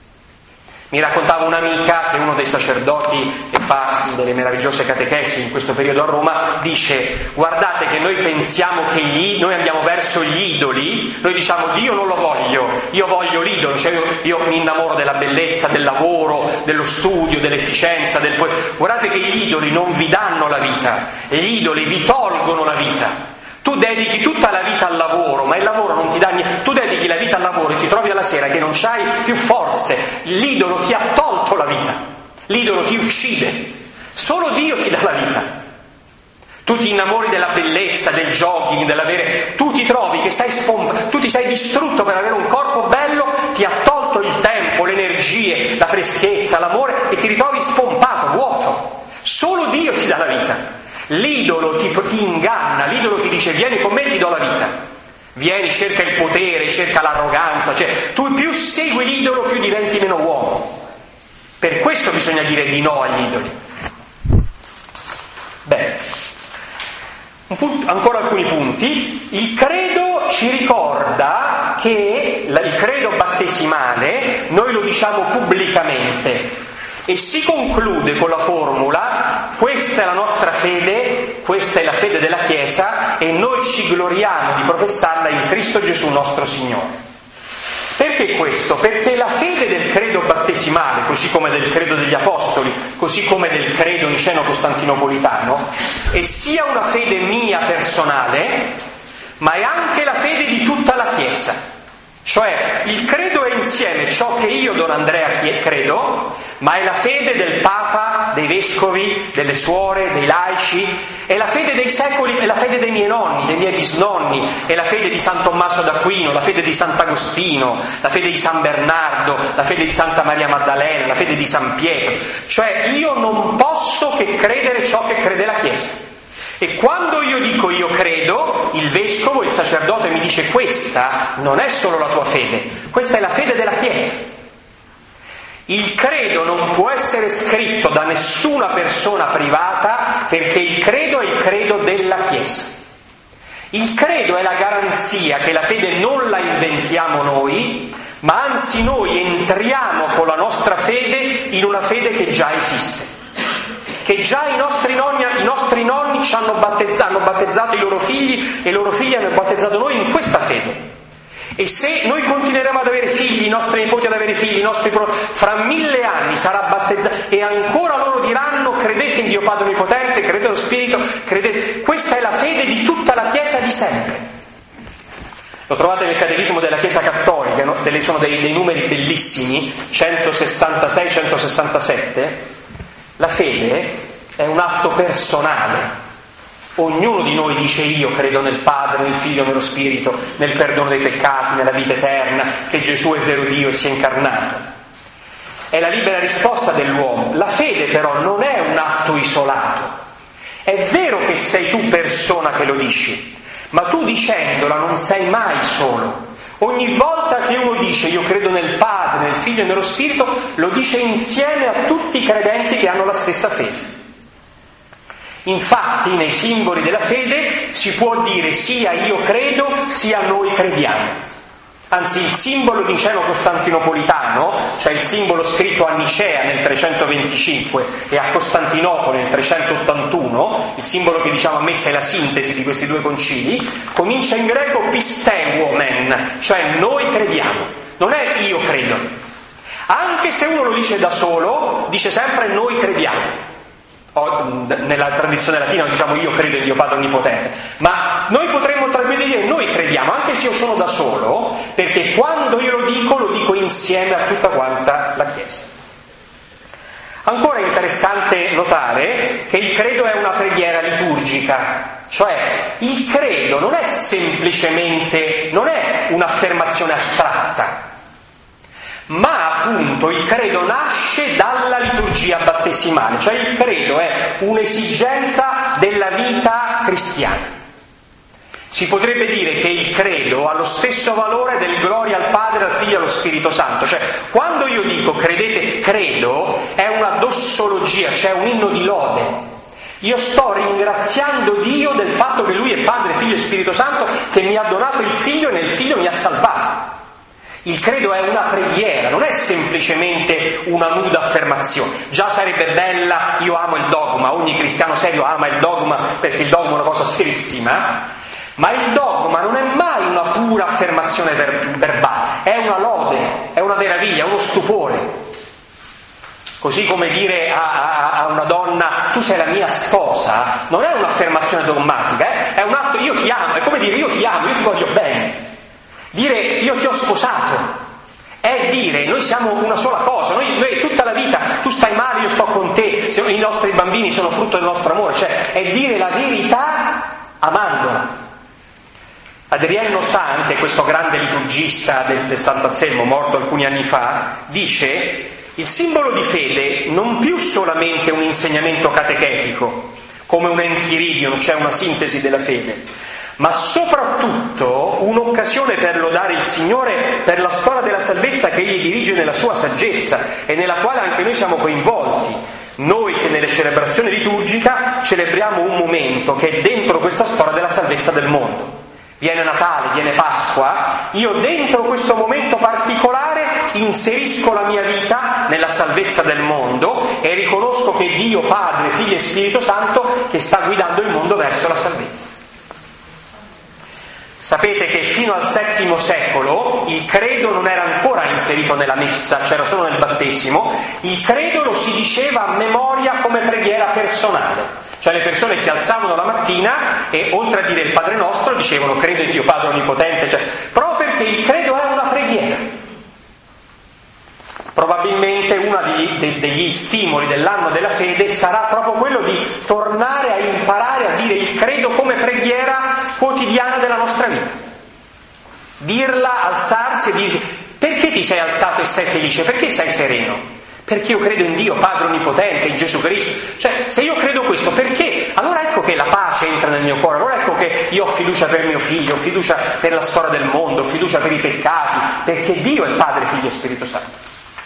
Mi raccontava un'amica che uno dei sacerdoti che fa delle meravigliose catechesi in questo periodo a Roma dice: guardate che noi pensiamo che gli, noi andiamo verso gli idoli, noi diciamo Dio non lo voglio, io voglio l'idolo, cioè io, io mi innamoro della bellezza, del lavoro, dello studio, dell'efficienza, del... guardate che gli idoli non vi danno la vita, gli idoli vi tolgono la vita. Tu dedichi tutta la vita al lavoro, ma il lavoro non ti dà niente. Tu dedichi la vita al lavoro e ti trovi alla sera che non c'hai più forze. L'idolo ti ha tolto la vita. L'idolo ti uccide. Solo Dio ti dà la vita. Tu ti innamori della bellezza, del jogging, dell'avere... Tu ti trovi che sei spom... tu ti sei distrutto per avere un corpo bello, ti ha tolto il tempo, le energie, la freschezza, l'amore e ti ritrovi spompato, vuoto. Solo Dio ti dà la vita. L'idolo ti, ti inganna, l'idolo ti dice vieni con me e ti do la vita, vieni, cerca il potere, cerca l'arroganza, cioè tu più segui l'idolo più diventi meno uomo. Per questo bisogna dire di no agli idoli. Bene, un punto, ancora alcuni punti. Il credo ci ricorda che il credo battesimale noi lo diciamo pubblicamente, e si conclude con la formula: questa è la nostra fede, questa è la fede della Chiesa e noi ci gloriamo di professarla in Cristo Gesù nostro Signore. Perché questo? Perché la fede del credo battesimale, così come del credo degli Apostoli, così come del credo niceno-costantinopolitano, è sia una fede mia personale, ma è anche la fede di tutta la Chiesa. Cioè, il credo è insieme ciò che io, Don Andrea, credo, ma è la fede del Papa, dei Vescovi, delle suore, dei laici, è la fede dei secoli, è la fede dei miei nonni, dei miei bisnonni, è la fede di San Tommaso d'Aquino, la fede di Sant'Agostino, la fede di San Bernardo, la fede di Santa Maria Maddalena, la fede di San Pietro. Cioè, io non posso che credere ciò che crede la Chiesa. E quando io dico io credo, il vescovo, il sacerdote mi dice: questa non è solo la tua fede, questa è la fede della Chiesa. Il credo non può essere scritto da nessuna persona privata, perché il credo è il credo della Chiesa. Il credo è la garanzia che la fede non la inventiamo noi, ma anzi noi entriamo con la nostra fede in una fede che già esiste. Che già i nostri nonni, i nostri nonni ci hanno battezzato, hanno battezzato i loro figli e i loro figli hanno battezzato noi in questa fede. E se noi continueremo ad avere figli, i nostri nipoti ad avere figli, i nostri pro... fra mille anni sarà battezzato e ancora loro diranno: credete in Dio Padre Onnipotente, credete allo Spirito, credete. Questa è la fede di tutta la Chiesa di sempre. Lo trovate nel Catechismo della Chiesa Cattolica, no? Delle, sono dei, dei numeri bellissimi, centosessantasei centosessantasette. La fede è un atto personale. Ognuno di noi dice: io credo nel Padre, nel Figlio, nello Spirito, nel perdono dei peccati, nella vita eterna, che Gesù è vero Dio e si è incarnato. È la libera risposta dell'uomo. La fede però non è un atto isolato. È vero che sei tu persona che lo dici, ma tu dicendola non sei mai solo. Ogni volta che uno dice io credo nel Padre, nel Figlio e nello Spirito, lo dice insieme a tutti i credenti che hanno la stessa fede. Infatti nei simboli della fede si può dire sia io credo sia noi crediamo. Anzi, il simbolo niceno-costantinopolitano, cioè il simbolo scritto a Nicea nel trecentoventicinque e a Costantinopoli nel trecentottantuno, il simbolo che diciamo a messa è la sintesi di questi due concili, comincia in greco pisteuomen, cioè noi crediamo, non è io credo. Anche se uno lo dice da solo, dice sempre noi crediamo. O, nella tradizione latina diciamo io credo in Dio Padre Onnipotente, ma noi potremmo tranquillamente dire noi crediamo, anche se io sono da solo, perché quando io lo dico, lo dico insieme a tutta quanta la Chiesa. Ancora è interessante notare che il credo è una preghiera liturgica, cioè il credo non è semplicemente, non è un'affermazione astratta, ma appunto il credo nasce dalla liturgia battesimale, cioè il credo è un'esigenza della vita cristiana. Si potrebbe dire che il credo ha lo stesso valore del gloria al Padre, al Figlio e allo Spirito Santo, cioè quando io dico credete, credo, è una dossologia, cioè un inno di lode. Io sto ringraziando Dio del fatto che Lui è Padre, Figlio e Spirito Santo, che mi ha donato il Figlio e nel Figlio mi ha salvato. Il credo è una preghiera, non è semplicemente una nuda affermazione. Già sarebbe bella, io amo il dogma, ogni cristiano serio ama il dogma perché il dogma è una cosa serissima, ma il dogma non è mai una pura affermazione ver- verbale, è una lode, è una meraviglia, è uno stupore. Così come dire a, a, a una donna tu sei la mia sposa, non è un'affermazione dogmatica, eh? È un atto, io ti amo, è come dire io ti amo, io ti voglio bene. Dire io ti ho sposato è dire noi siamo una sola cosa, noi, noi tutta la vita, tu stai male, io sto con te, se, i nostri bambini sono frutto del nostro amore, cioè è dire la verità amandola. Adrien Nosante, questo grande liturgista del, del Sant'Anselmo, morto alcuni anni fa, dice il simbolo di fede non più solamente un insegnamento catechetico, come un enchiridion, cioè una sintesi della fede, ma soprattutto un'occasione per lodare il Signore per la storia della salvezza che Egli dirige nella sua saggezza e nella quale anche noi siamo coinvolti. Noi che nelle celebrazioni liturgiche celebriamo un momento che è dentro questa storia della salvezza del mondo. Viene Natale, viene Pasqua, io dentro questo momento particolare inserisco la mia vita nella salvezza del mondo e riconosco che Dio, Padre, Figlio e Spirito Santo che sta guidando il mondo verso la salvezza. Sapete che fino al settimo secolo il credo non era ancora inserito nella messa, c'era solo nel battesimo. Il credo lo si diceva a memoria come preghiera personale. Cioè le persone si alzavano la mattina e oltre a dire il Padre Nostro dicevano credo in Dio Padre Onnipotente, cioè, proprio perché il credo è una preghiera. Probabilmente uno degli stimoli dell'anno della fede sarà proprio quello di tornare a imparare a dire il credo come preghiera quotidiana della nostra vita. Dirla, alzarsi e dirsi perché ti sei alzato e sei felice? Perché sei sereno? Perché io credo in Dio, Padre Onnipotente, in Gesù Cristo. Cioè, se io credo questo, perché? Allora ecco che la pace entra nel mio cuore, allora ecco che io ho fiducia per mio figlio, ho fiducia per la storia del mondo, ho fiducia per i peccati, perché Dio è Padre, Figlio e Spirito Santo.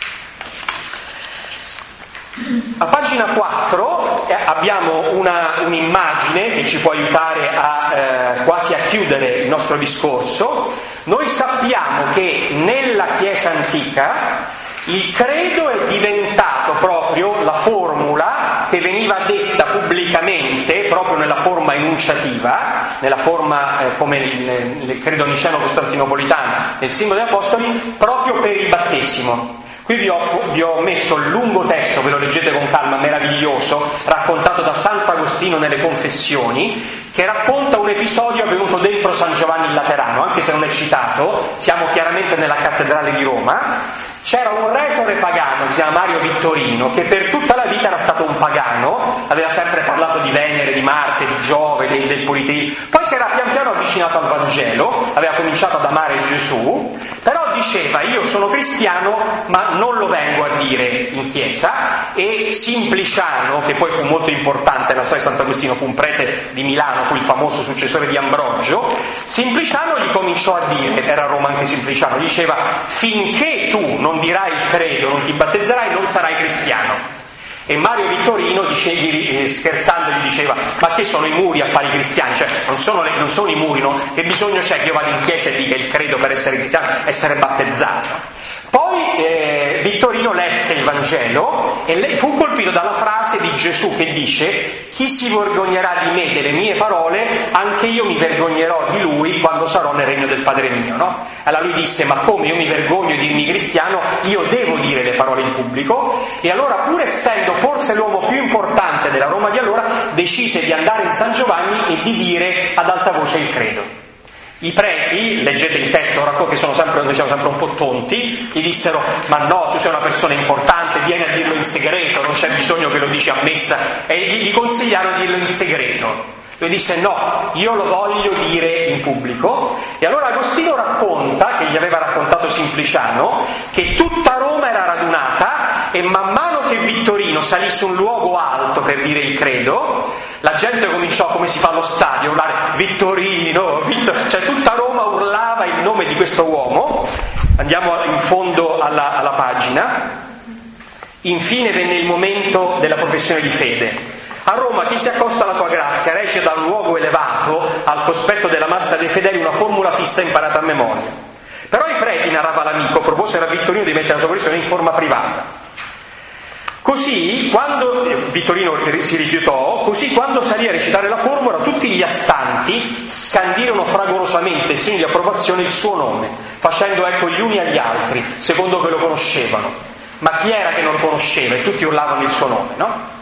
A pagina quattro eh, abbiamo una, un'immagine che ci può aiutare a, eh, quasi a chiudere il nostro discorso. Noi sappiamo che nella Chiesa antica il credo è diventato proprio la formula che veniva detta pubblicamente, proprio nella forma enunciativa, nella forma eh, come il, il credo niceno-costantinopolitano, nel simbolo degli apostoli, proprio per il battesimo. Qui vi ho, vi ho messo il lungo testo, ve lo leggete con calma, meraviglioso, raccontato da Sant'Agostino nelle Confessioni, che racconta un episodio avvenuto dentro San Giovanni il Laterano, anche se non è citato, siamo chiaramente nella cattedrale di Roma. C'era un retore pagano che si chiama Mario Vittorino, che per tutta la vita era stato un pagano, aveva sempre parlato di Venere, di Marte, di Giove, del, del Politeismo, poi si era pian piano avvicinato al Vangelo, aveva cominciato ad amare Gesù, però diceva io sono cristiano ma non lo vengo a dire in chiesa, e Simpliciano, che poi fu molto importante nella storia di Sant'Agostino, fu un prete di Milano, fu il famoso successore di Ambrogio, Simpliciano gli cominciò a dire, era a Roma anche Simpliciano, gli diceva finché tu non dirai il credo, non ti battezzerai, non sarai cristiano. E Mario Vittorino dice, gli, scherzando gli diceva ma che sono i muri a fare i cristiani, cioè non sono, le, non sono i muri, no? Che bisogno c'è che io vada in chiesa e dica il credo per essere cristiano, essere battezzato? Poi eh, Vittorino lesse il Vangelo e le, fu colpito dalla frase di Gesù che dice chi si vergognerà di me, delle mie parole, anche io mi vergognerò di lui quando sarò nel regno del Padre mio, no? Allora lui disse ma come io mi vergogno di dirmi cristiano, io devo dire le parole in pubblico, e allora pur essendo forse l'uomo più importante della Roma di allora decise di andare in San Giovanni e di dire ad alta voce il credo. I preti, leggete il testo ora che sono sempre, noi siamo sempre un po' tonti, gli dissero ma no, tu sei una persona importante, vieni a dirlo in segreto, non c'è bisogno che lo dici a messa, e gli consigliarono di dirlo in segreto. Lui disse no, io lo voglio dire in pubblico. E allora Agostino racconta, che gli aveva raccontato Simpliciano, che tutta Roma era radunata e man mano che Vittorino salì su un luogo alto per dire il credo, la gente cominciò, come si fa allo stadio, a urlare Vittorino, Vittor... cioè tutta Roma urlava il nome di questo uomo. Andiamo in fondo alla, alla pagina. Infine venne il momento della professione di fede. A Roma chi si accosta alla tua grazia recita da un luogo elevato al cospetto della massa dei fedeli una formula fissa imparata a memoria. Però i preti, narrava l'amico, proposero a Vittorino di mettere la sua professione in forma privata. Così, quando Vittorino si rifiutò, così quando salì a recitare la formula, tutti gli astanti scandirono fragorosamente, segno di approvazione, il suo nome, facendo ecco gli uni agli altri, secondo che lo conoscevano. Ma chi era che non lo conosceva? E tutti urlavano il suo nome, no?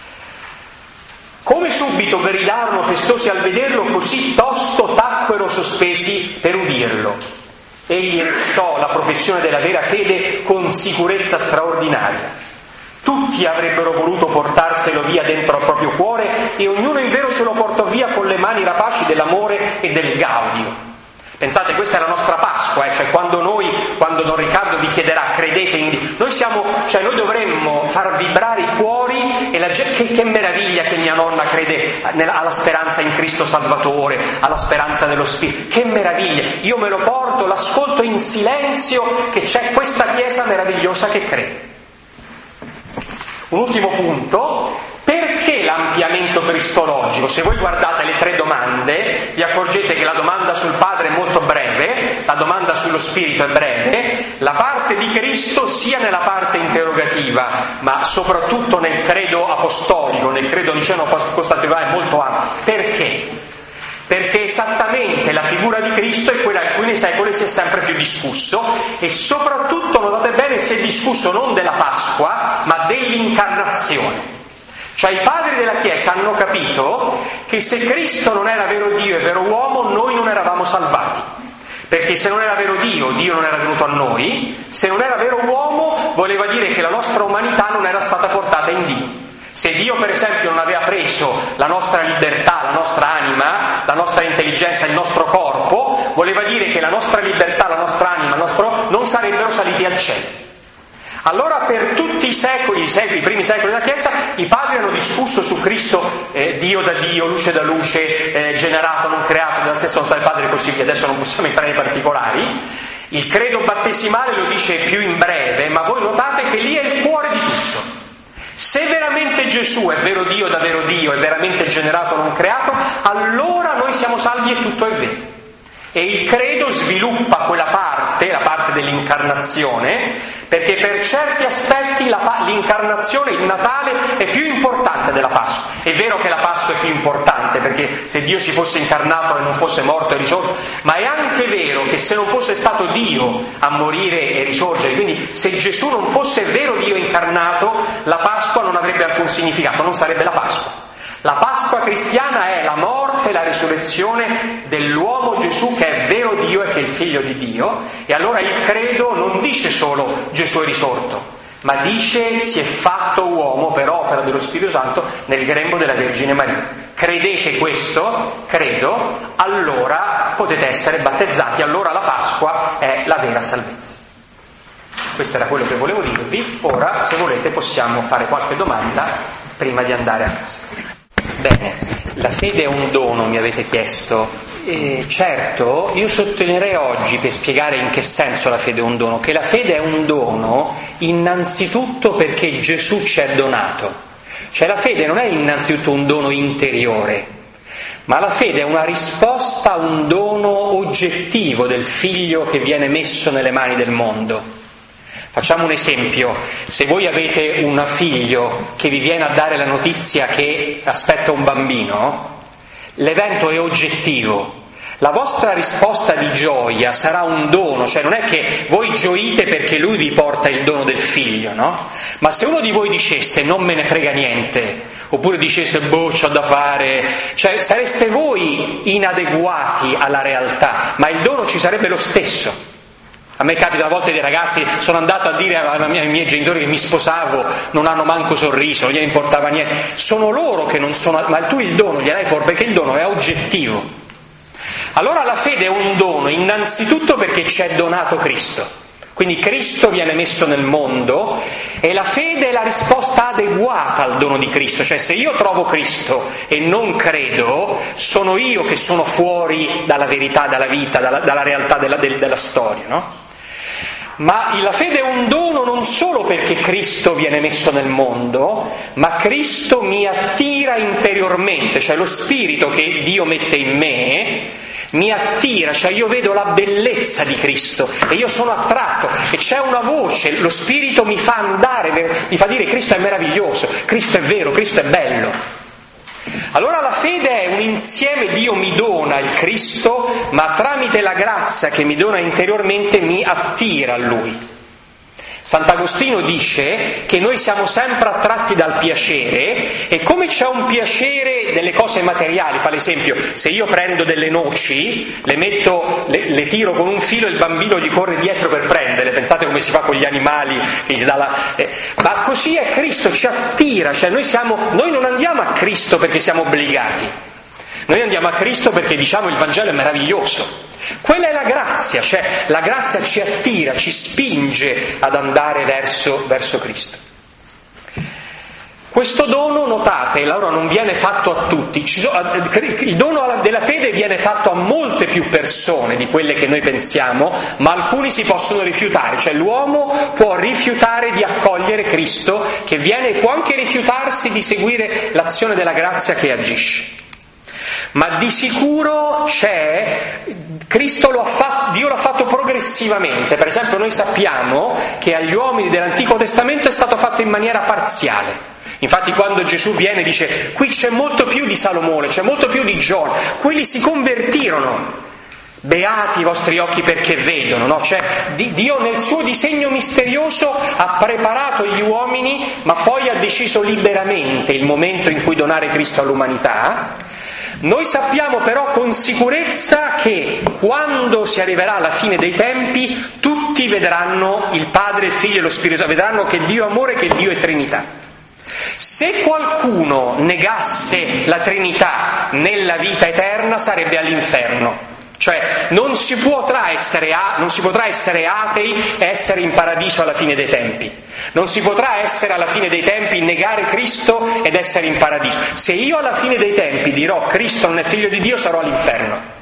Come subito gridarono festosi al vederlo, così tosto tacquero sospesi per udirlo. Egli recitò la professione della vera fede con sicurezza straordinaria. Tutti avrebbero voluto portarselo via dentro al proprio cuore e ognuno invero se lo portò via con le mani rapaci dell'amore e del gaudio. Pensate, questa è la nostra Pasqua, eh? Cioè quando noi, quando Don Riccardo vi chiederà credete in Dio, noi siamo, cioè noi dovremmo far vibrare i cuori e la gente, che, che meraviglia che mia nonna crede nella, alla speranza in Cristo Salvatore, alla speranza dello Spirito, che meraviglia, io me lo porto, l'ascolto in silenzio che c'è questa Chiesa meravigliosa che crede. Un ultimo punto, perché la l'ampliamento cristologico. Se voi guardate le tre domande, vi accorgete che la domanda sul Padre è molto breve, la domanda sullo Spirito è breve, la parte di Cristo sia nella parte interrogativa, ma soprattutto nel credo apostolico, nel credo niceno-costantinopolare è molto ampio. Perché? Perché esattamente la figura di Cristo è quella in cui nei secoli si è sempre più discusso, e soprattutto, notate bene, si è discusso non della Pasqua, ma dell'incarnazione. Cioè i padri della Chiesa hanno capito che se Cristo non era vero Dio e vero uomo, noi non eravamo salvati. Perché se non era vero Dio, Dio non era venuto a noi, se non era vero uomo, voleva dire che la nostra umanità non era stata portata in Dio. Se Dio per esempio non aveva preso la nostra libertà, la nostra anima, la nostra intelligenza, il nostro corpo, voleva dire che la nostra libertà, la nostra anima, il nostro non sarebbero saliti al cielo. Allora per tutti i secoli, i, secoli, i primi secoli della Chiesa, i padri hanno discusso su Cristo, eh, Dio da Dio, luce da luce, eh, generato, non creato, dalla stessa non sa il Padre e così via. Adesso non possiamo entrare nei particolari. Il credo battesimale lo dice più in breve, ma voi notate che lì è il cuore di tutto. Se veramente Gesù è vero Dio da vero Dio, è veramente generato non creato, allora noi siamo salvi e tutto è vero. E il credo sviluppa quella parte, la parte dell'incarnazione, perché per certi aspetti la, l'incarnazione, il Natale, è più importante della Pasqua. È vero che la Pasqua è più importante, perché se Dio si fosse incarnato e non fosse morto e risorto, ma è anche vero che se non fosse stato Dio a morire e risorgere, quindi se Gesù non fosse vero Dio incarnato, la Pasqua non avrebbe alcun significato, non sarebbe la Pasqua. La Pasqua cristiana è la morte e la risurrezione dell'uomo Gesù, che è vero Dio e che è il figlio di Dio, e allora il credo non dice solo Gesù è risorto, ma dice si è fatto uomo per opera dello Spirito Santo nel grembo della Vergine Maria. Credete questo? Credo, allora potete essere battezzati, allora la Pasqua è la vera salvezza. Questo era quello che volevo dirvi. Ora, se volete, possiamo fare qualche domanda prima di andare a casa. Bene, la fede è un dono, mi avete chiesto. E certo, io sottolineerei oggi, per spiegare in che senso la fede è un dono, che la fede è un dono innanzitutto perché Gesù ci è donato. Cioè la fede non è innanzitutto un dono interiore, ma la fede è una risposta a un dono oggettivo del figlio che viene messo nelle mani del mondo. Facciamo un esempio: se voi avete un figlio che vi viene a dare la notizia che aspetta un bambino, l'evento è oggettivo. La vostra risposta di gioia sarà un dono, cioè non è che voi gioite perché lui vi porta il dono del figlio, no? Ma se uno di voi dicesse non me ne frega niente, oppure dicesse boh, c'ho da fare, cioè sareste voi inadeguati alla realtà, ma il dono ci sarebbe lo stesso. A me capita a volte dei ragazzi, sono andato a dire ai miei genitori che mi sposavo, non hanno manco sorriso, non gliene importava niente. Sono loro che non sono, ma tu il dono gliel'hai portato perché il dono è oggettivo. Allora la fede è un dono innanzitutto perché ci è donato Cristo. Quindi Cristo viene messo nel mondo e la fede è la risposta adeguata al dono di Cristo. Cioè se io trovo Cristo e non credo, sono io che sono fuori dalla verità, dalla vita, dalla, dalla realtà della, del, della storia, no? Ma la fede è un dono non solo perché Cristo viene messo nel mondo, ma Cristo mi attira interiormente, cioè lo spirito che Dio mette in me mi attira, cioè io vedo la bellezza di Cristo e io sono attratto e c'è una voce, lo spirito mi fa andare, mi fa dire Cristo è meraviglioso, Cristo è vero, Cristo è bello. Allora la fede è un insieme, Dio mi dona il Cristo, ma tramite la grazia che mi dona interiormente mi attira a Lui. Sant'Agostino dice che noi siamo sempre attratti dal piacere e come c'è un piacere delle cose materiali, fa l'esempio, se io prendo delle noci, le metto, le, le tiro con un filo e il bambino gli corre dietro per prenderle, pensate come si fa con gli animali, che gli dà la, eh, ma così è Cristo, ci attira, cioè noi, siamo, noi non andiamo a Cristo perché siamo obbligati, noi andiamo a Cristo perché diciamo il Vangelo è meraviglioso. Quella è la grazia, cioè la grazia ci attira, ci spinge ad andare verso, verso Cristo. Questo dono, notate, allora non viene fatto a tutti, il dono della fede viene fatto a molte più persone di quelle che noi pensiamo, ma alcuni si possono rifiutare, cioè l'uomo può rifiutare di accogliere Cristo che viene, può anche rifiutarsi di seguire l'azione della grazia che agisce. Ma di sicuro c'è, Cristo lo ha fatto, Dio l'ha fatto progressivamente. Per esempio noi sappiamo che agli uomini dell'Antico Testamento è stato fatto in maniera parziale. Infatti quando Gesù viene dice qui c'è molto più di Salomone, c'è molto più di Giona, quelli si convertirono. Beati i vostri occhi perché vedono, no? Cioè Dio nel suo disegno misterioso ha preparato gli uomini, ma poi ha deciso liberamente il momento in cui donare Cristo all'umanità. Noi sappiamo però con sicurezza che quando si arriverà alla fine dei tempi tutti vedranno il Padre, il Figlio e lo Spirito, vedranno che Dio è amore, che Dio è Trinità. Se qualcuno negasse la Trinità nella vita eterna sarebbe all'inferno. Cioè non si potrà essere, a, non si potrà essere atei e essere in paradiso alla fine dei tempi. Non si potrà essere alla fine dei tempi, negare Cristo ed essere in paradiso. Se io alla fine dei tempi dirò Cristo non è figlio di Dio, sarò all'inferno.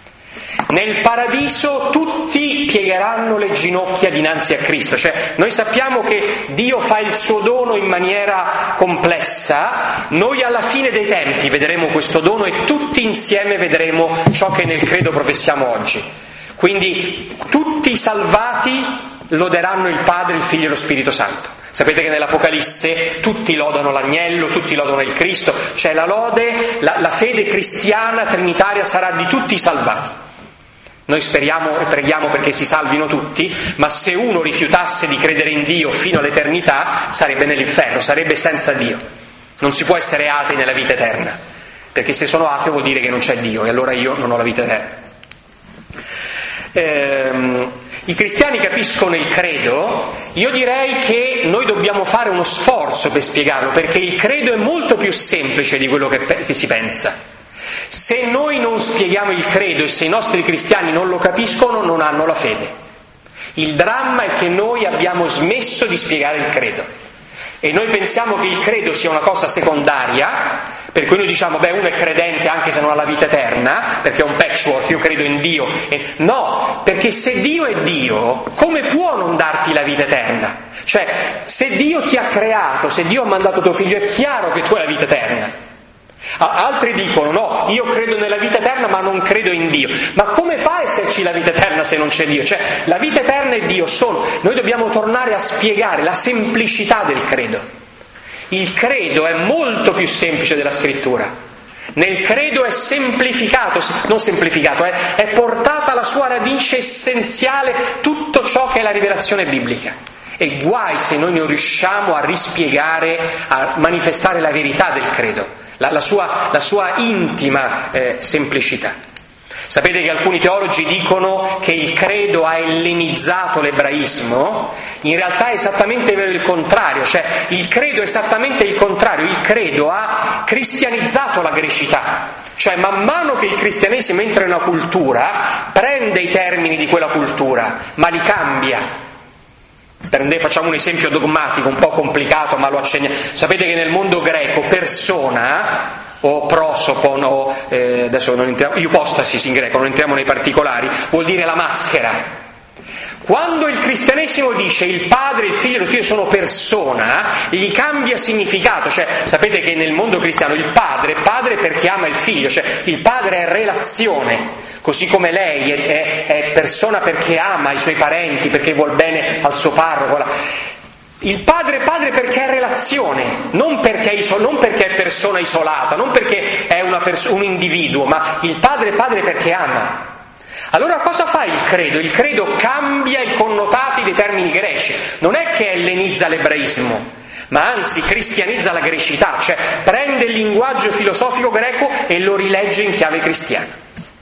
Nel paradiso tutti piegheranno le ginocchia dinanzi a Cristo, cioè noi sappiamo che Dio fa il suo dono in maniera complessa, noi alla fine dei tempi vedremo questo dono e tutti insieme vedremo ciò che nel credo professiamo oggi. Quindi tutti i salvati loderanno il Padre, il Figlio e lo Spirito Santo. Sapete che nell'Apocalisse tutti lodano l'agnello, tutti lodano il Cristo, cioè la lode, la, la fede cristiana trinitaria sarà di tutti i salvati. Noi speriamo e preghiamo perché si salvino tutti, ma se uno rifiutasse di credere in Dio fino all'eternità sarebbe nell'inferno, sarebbe senza Dio. Non si può essere atei nella vita eterna, perché se sono ateo vuol dire che non c'è Dio e allora io non ho la vita eterna. Ehm, I cristiani capiscono il credo, io direi che noi dobbiamo fare uno sforzo per spiegarlo, perché il credo è molto più semplice di quello che, che si pensa. Se noi non spieghiamo il credo e se i nostri cristiani non lo capiscono, non hanno la fede. Il dramma è che noi abbiamo smesso di spiegare il credo e noi pensiamo che il credo sia una cosa secondaria, per cui noi diciamo beh uno è credente anche se non ha la vita eterna, perché è un patchwork, io credo in Dio. E no, perché se Dio è Dio, come può non darti la vita eterna? Cioè, se Dio ti ha creato, se Dio ha mandato tuo figlio, è chiaro che tu hai la vita eterna. Altri dicono no, io credo nella vita eterna ma non credo in Dio. Ma come fa a esserci la vita eterna se non c'è Dio? Cioè la vita eterna e Dio sono, noi dobbiamo tornare a spiegare la semplicità del credo. Il credo è molto più semplice della scrittura. Nel credo è semplificato, non semplificato, è, è portata alla sua radice essenziale tutto ciò che è la rivelazione biblica. E guai se noi non riusciamo a rispiegare, a manifestare la verità del credo. La, la, sua, la sua intima eh, semplicità. Sapete che alcuni teologi dicono che il credo ha ellenizzato l'ebraismo? In realtà è esattamente il contrario, cioè il credo è esattamente il contrario, il credo ha cristianizzato la grecità, cioè man mano che il cristianesimo entra in una cultura prende i termini di quella cultura ma li cambia. Prende, facciamo un esempio dogmatico, un po' complicato, ma lo accenniamo. Sapete che nel mondo greco persona o prosopon o eh, adesso non entriamo, iupostasis in greco, non entriamo nei particolari, vuol dire la maschera. Quando il cristianesimo dice il Padre, il Figlio e lo Spirito sono persona, gli cambia significato, cioè sapete che nel mondo cristiano il Padre è Padre perché ama il Figlio, cioè il Padre è relazione, così come lei è, è, è persona perché ama i suoi parenti, perché vuol bene al suo parroco. Il Padre è Padre perché è relazione, non perché è, iso- non perché è persona isolata, non perché è una pers- un individuo, ma il Padre è Padre perché ama. Allora cosa fa il credo? Il credo cambia i connotati dei termini greci, non è che ellenizza l'ebraismo, ma anzi cristianizza la grecità, cioè prende il linguaggio filosofico greco e lo rilegge in chiave cristiana.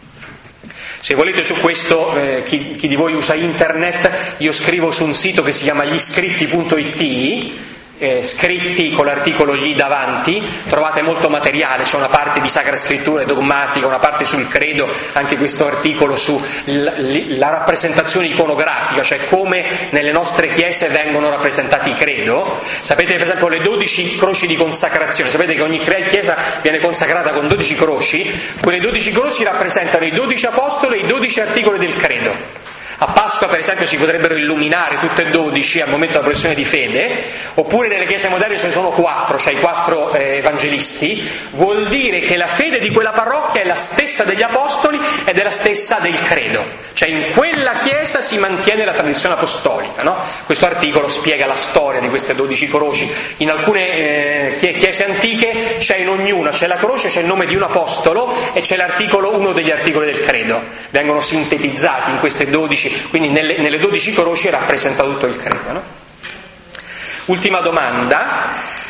Se volete su questo, eh, chi, chi di voi usa internet, io scrivo su un sito che si chiama gli scritti punto it eh, scritti con l'articolo gli davanti, trovate molto materiale, c'è una parte di Sacra Scrittura dogmatica, una parte sul credo, anche questo articolo sulla la rappresentazione iconografica, cioè come nelle nostre chiese vengono rappresentati i credo. Sapete per esempio le dodici croci di consacrazione, sapete che ogni chiesa viene consacrata con dodici croci, quelle dodici croci rappresentano i dodici apostoli e i dodici articoli del credo. A Pasqua per esempio si potrebbero illuminare tutte e dodici al momento della professione di fede, oppure nelle chiese moderne ce ne sono quattro, cioè i quattro eh, evangelisti. Vuol dire che la fede di quella parrocchia è la stessa degli apostoli ed è la stessa del credo, cioè in quella chiesa si mantiene la tradizione apostolica, no? Questo articolo spiega la storia di queste dodici croci. In alcune eh, chiese antiche c'è in ognuna, c'è la croce, c'è il nome di un apostolo e c'è l'articolo, uno degli articoli del credo, vengono sintetizzati in queste dodici, quindi nelle, nelle dodici croci è rappresentato tutto il credo, no? Ultima domanda,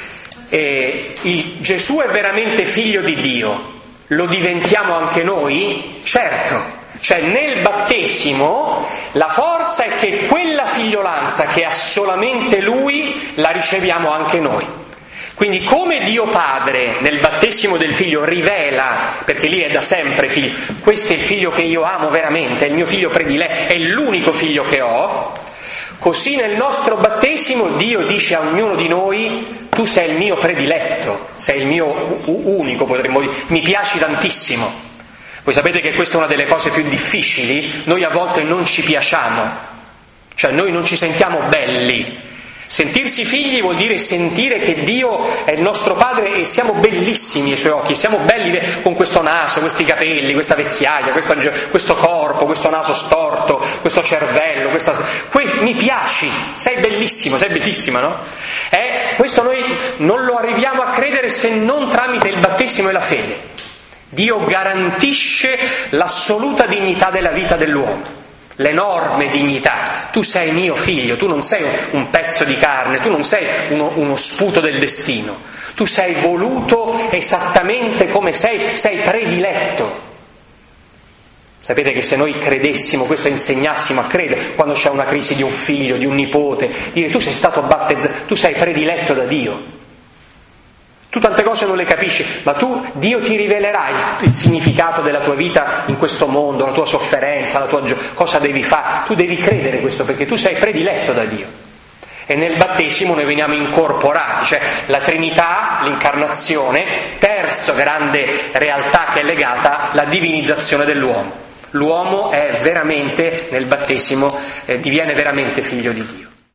eh, il, Gesù è veramente figlio di Dio? Lo diventiamo anche noi? Certo, cioè nel battesimo la forza è che quella figliolanza che ha solamente Lui la riceviamo anche noi. Quindi come Dio Padre nel battesimo del Figlio rivela, perché lì è da sempre figlio, questo è il figlio che io amo veramente, è il mio figlio prediletto, è l'unico figlio che ho, così nel nostro battesimo Dio dice a ognuno di noi: tu sei il mio prediletto, sei il mio unico, potremmo dire, mi piaci tantissimo. Voi sapete che questa è una delle cose più difficili, noi a volte non ci piacciamo, cioè noi non ci sentiamo belli. Sentirsi figli vuol dire sentire che Dio è il nostro Padre e siamo bellissimi ai Suoi occhi, siamo belli con questo naso, questi capelli, questa vecchiaia, questo, questo corpo, questo naso storto, questo cervello, questa... Que... mi piaci, sei bellissimo, sei bellissima, no? Eh, questo noi non lo arriviamo a credere se non tramite il battesimo e la fede. Dio garantisce l'assoluta dignità della vita dell'uomo, l'enorme dignità. Tu sei mio figlio, tu non sei un pezzo di carne, tu non sei uno, uno sputo del destino, tu sei voluto esattamente come sei, sei prediletto. Sapete che se noi credessimo, questo insegnassimo a credere, quando c'è una crisi di un figlio, di un nipote, dire tu sei stato battezzato, tu sei prediletto da Dio. Tu tante cose non le capisci, ma tu, Dio ti rivelerà il, il significato della tua vita in questo mondo, la tua sofferenza, la tua gio- cosa devi fare. Tu devi credere questo perché tu sei prediletto da Dio. E nel battesimo noi veniamo incorporati, cioè la Trinità, l'incarnazione, terzo grande realtà che è legata alla divinizzazione dell'uomo. L'uomo è veramente, nel battesimo, eh, diviene veramente figlio di Dio.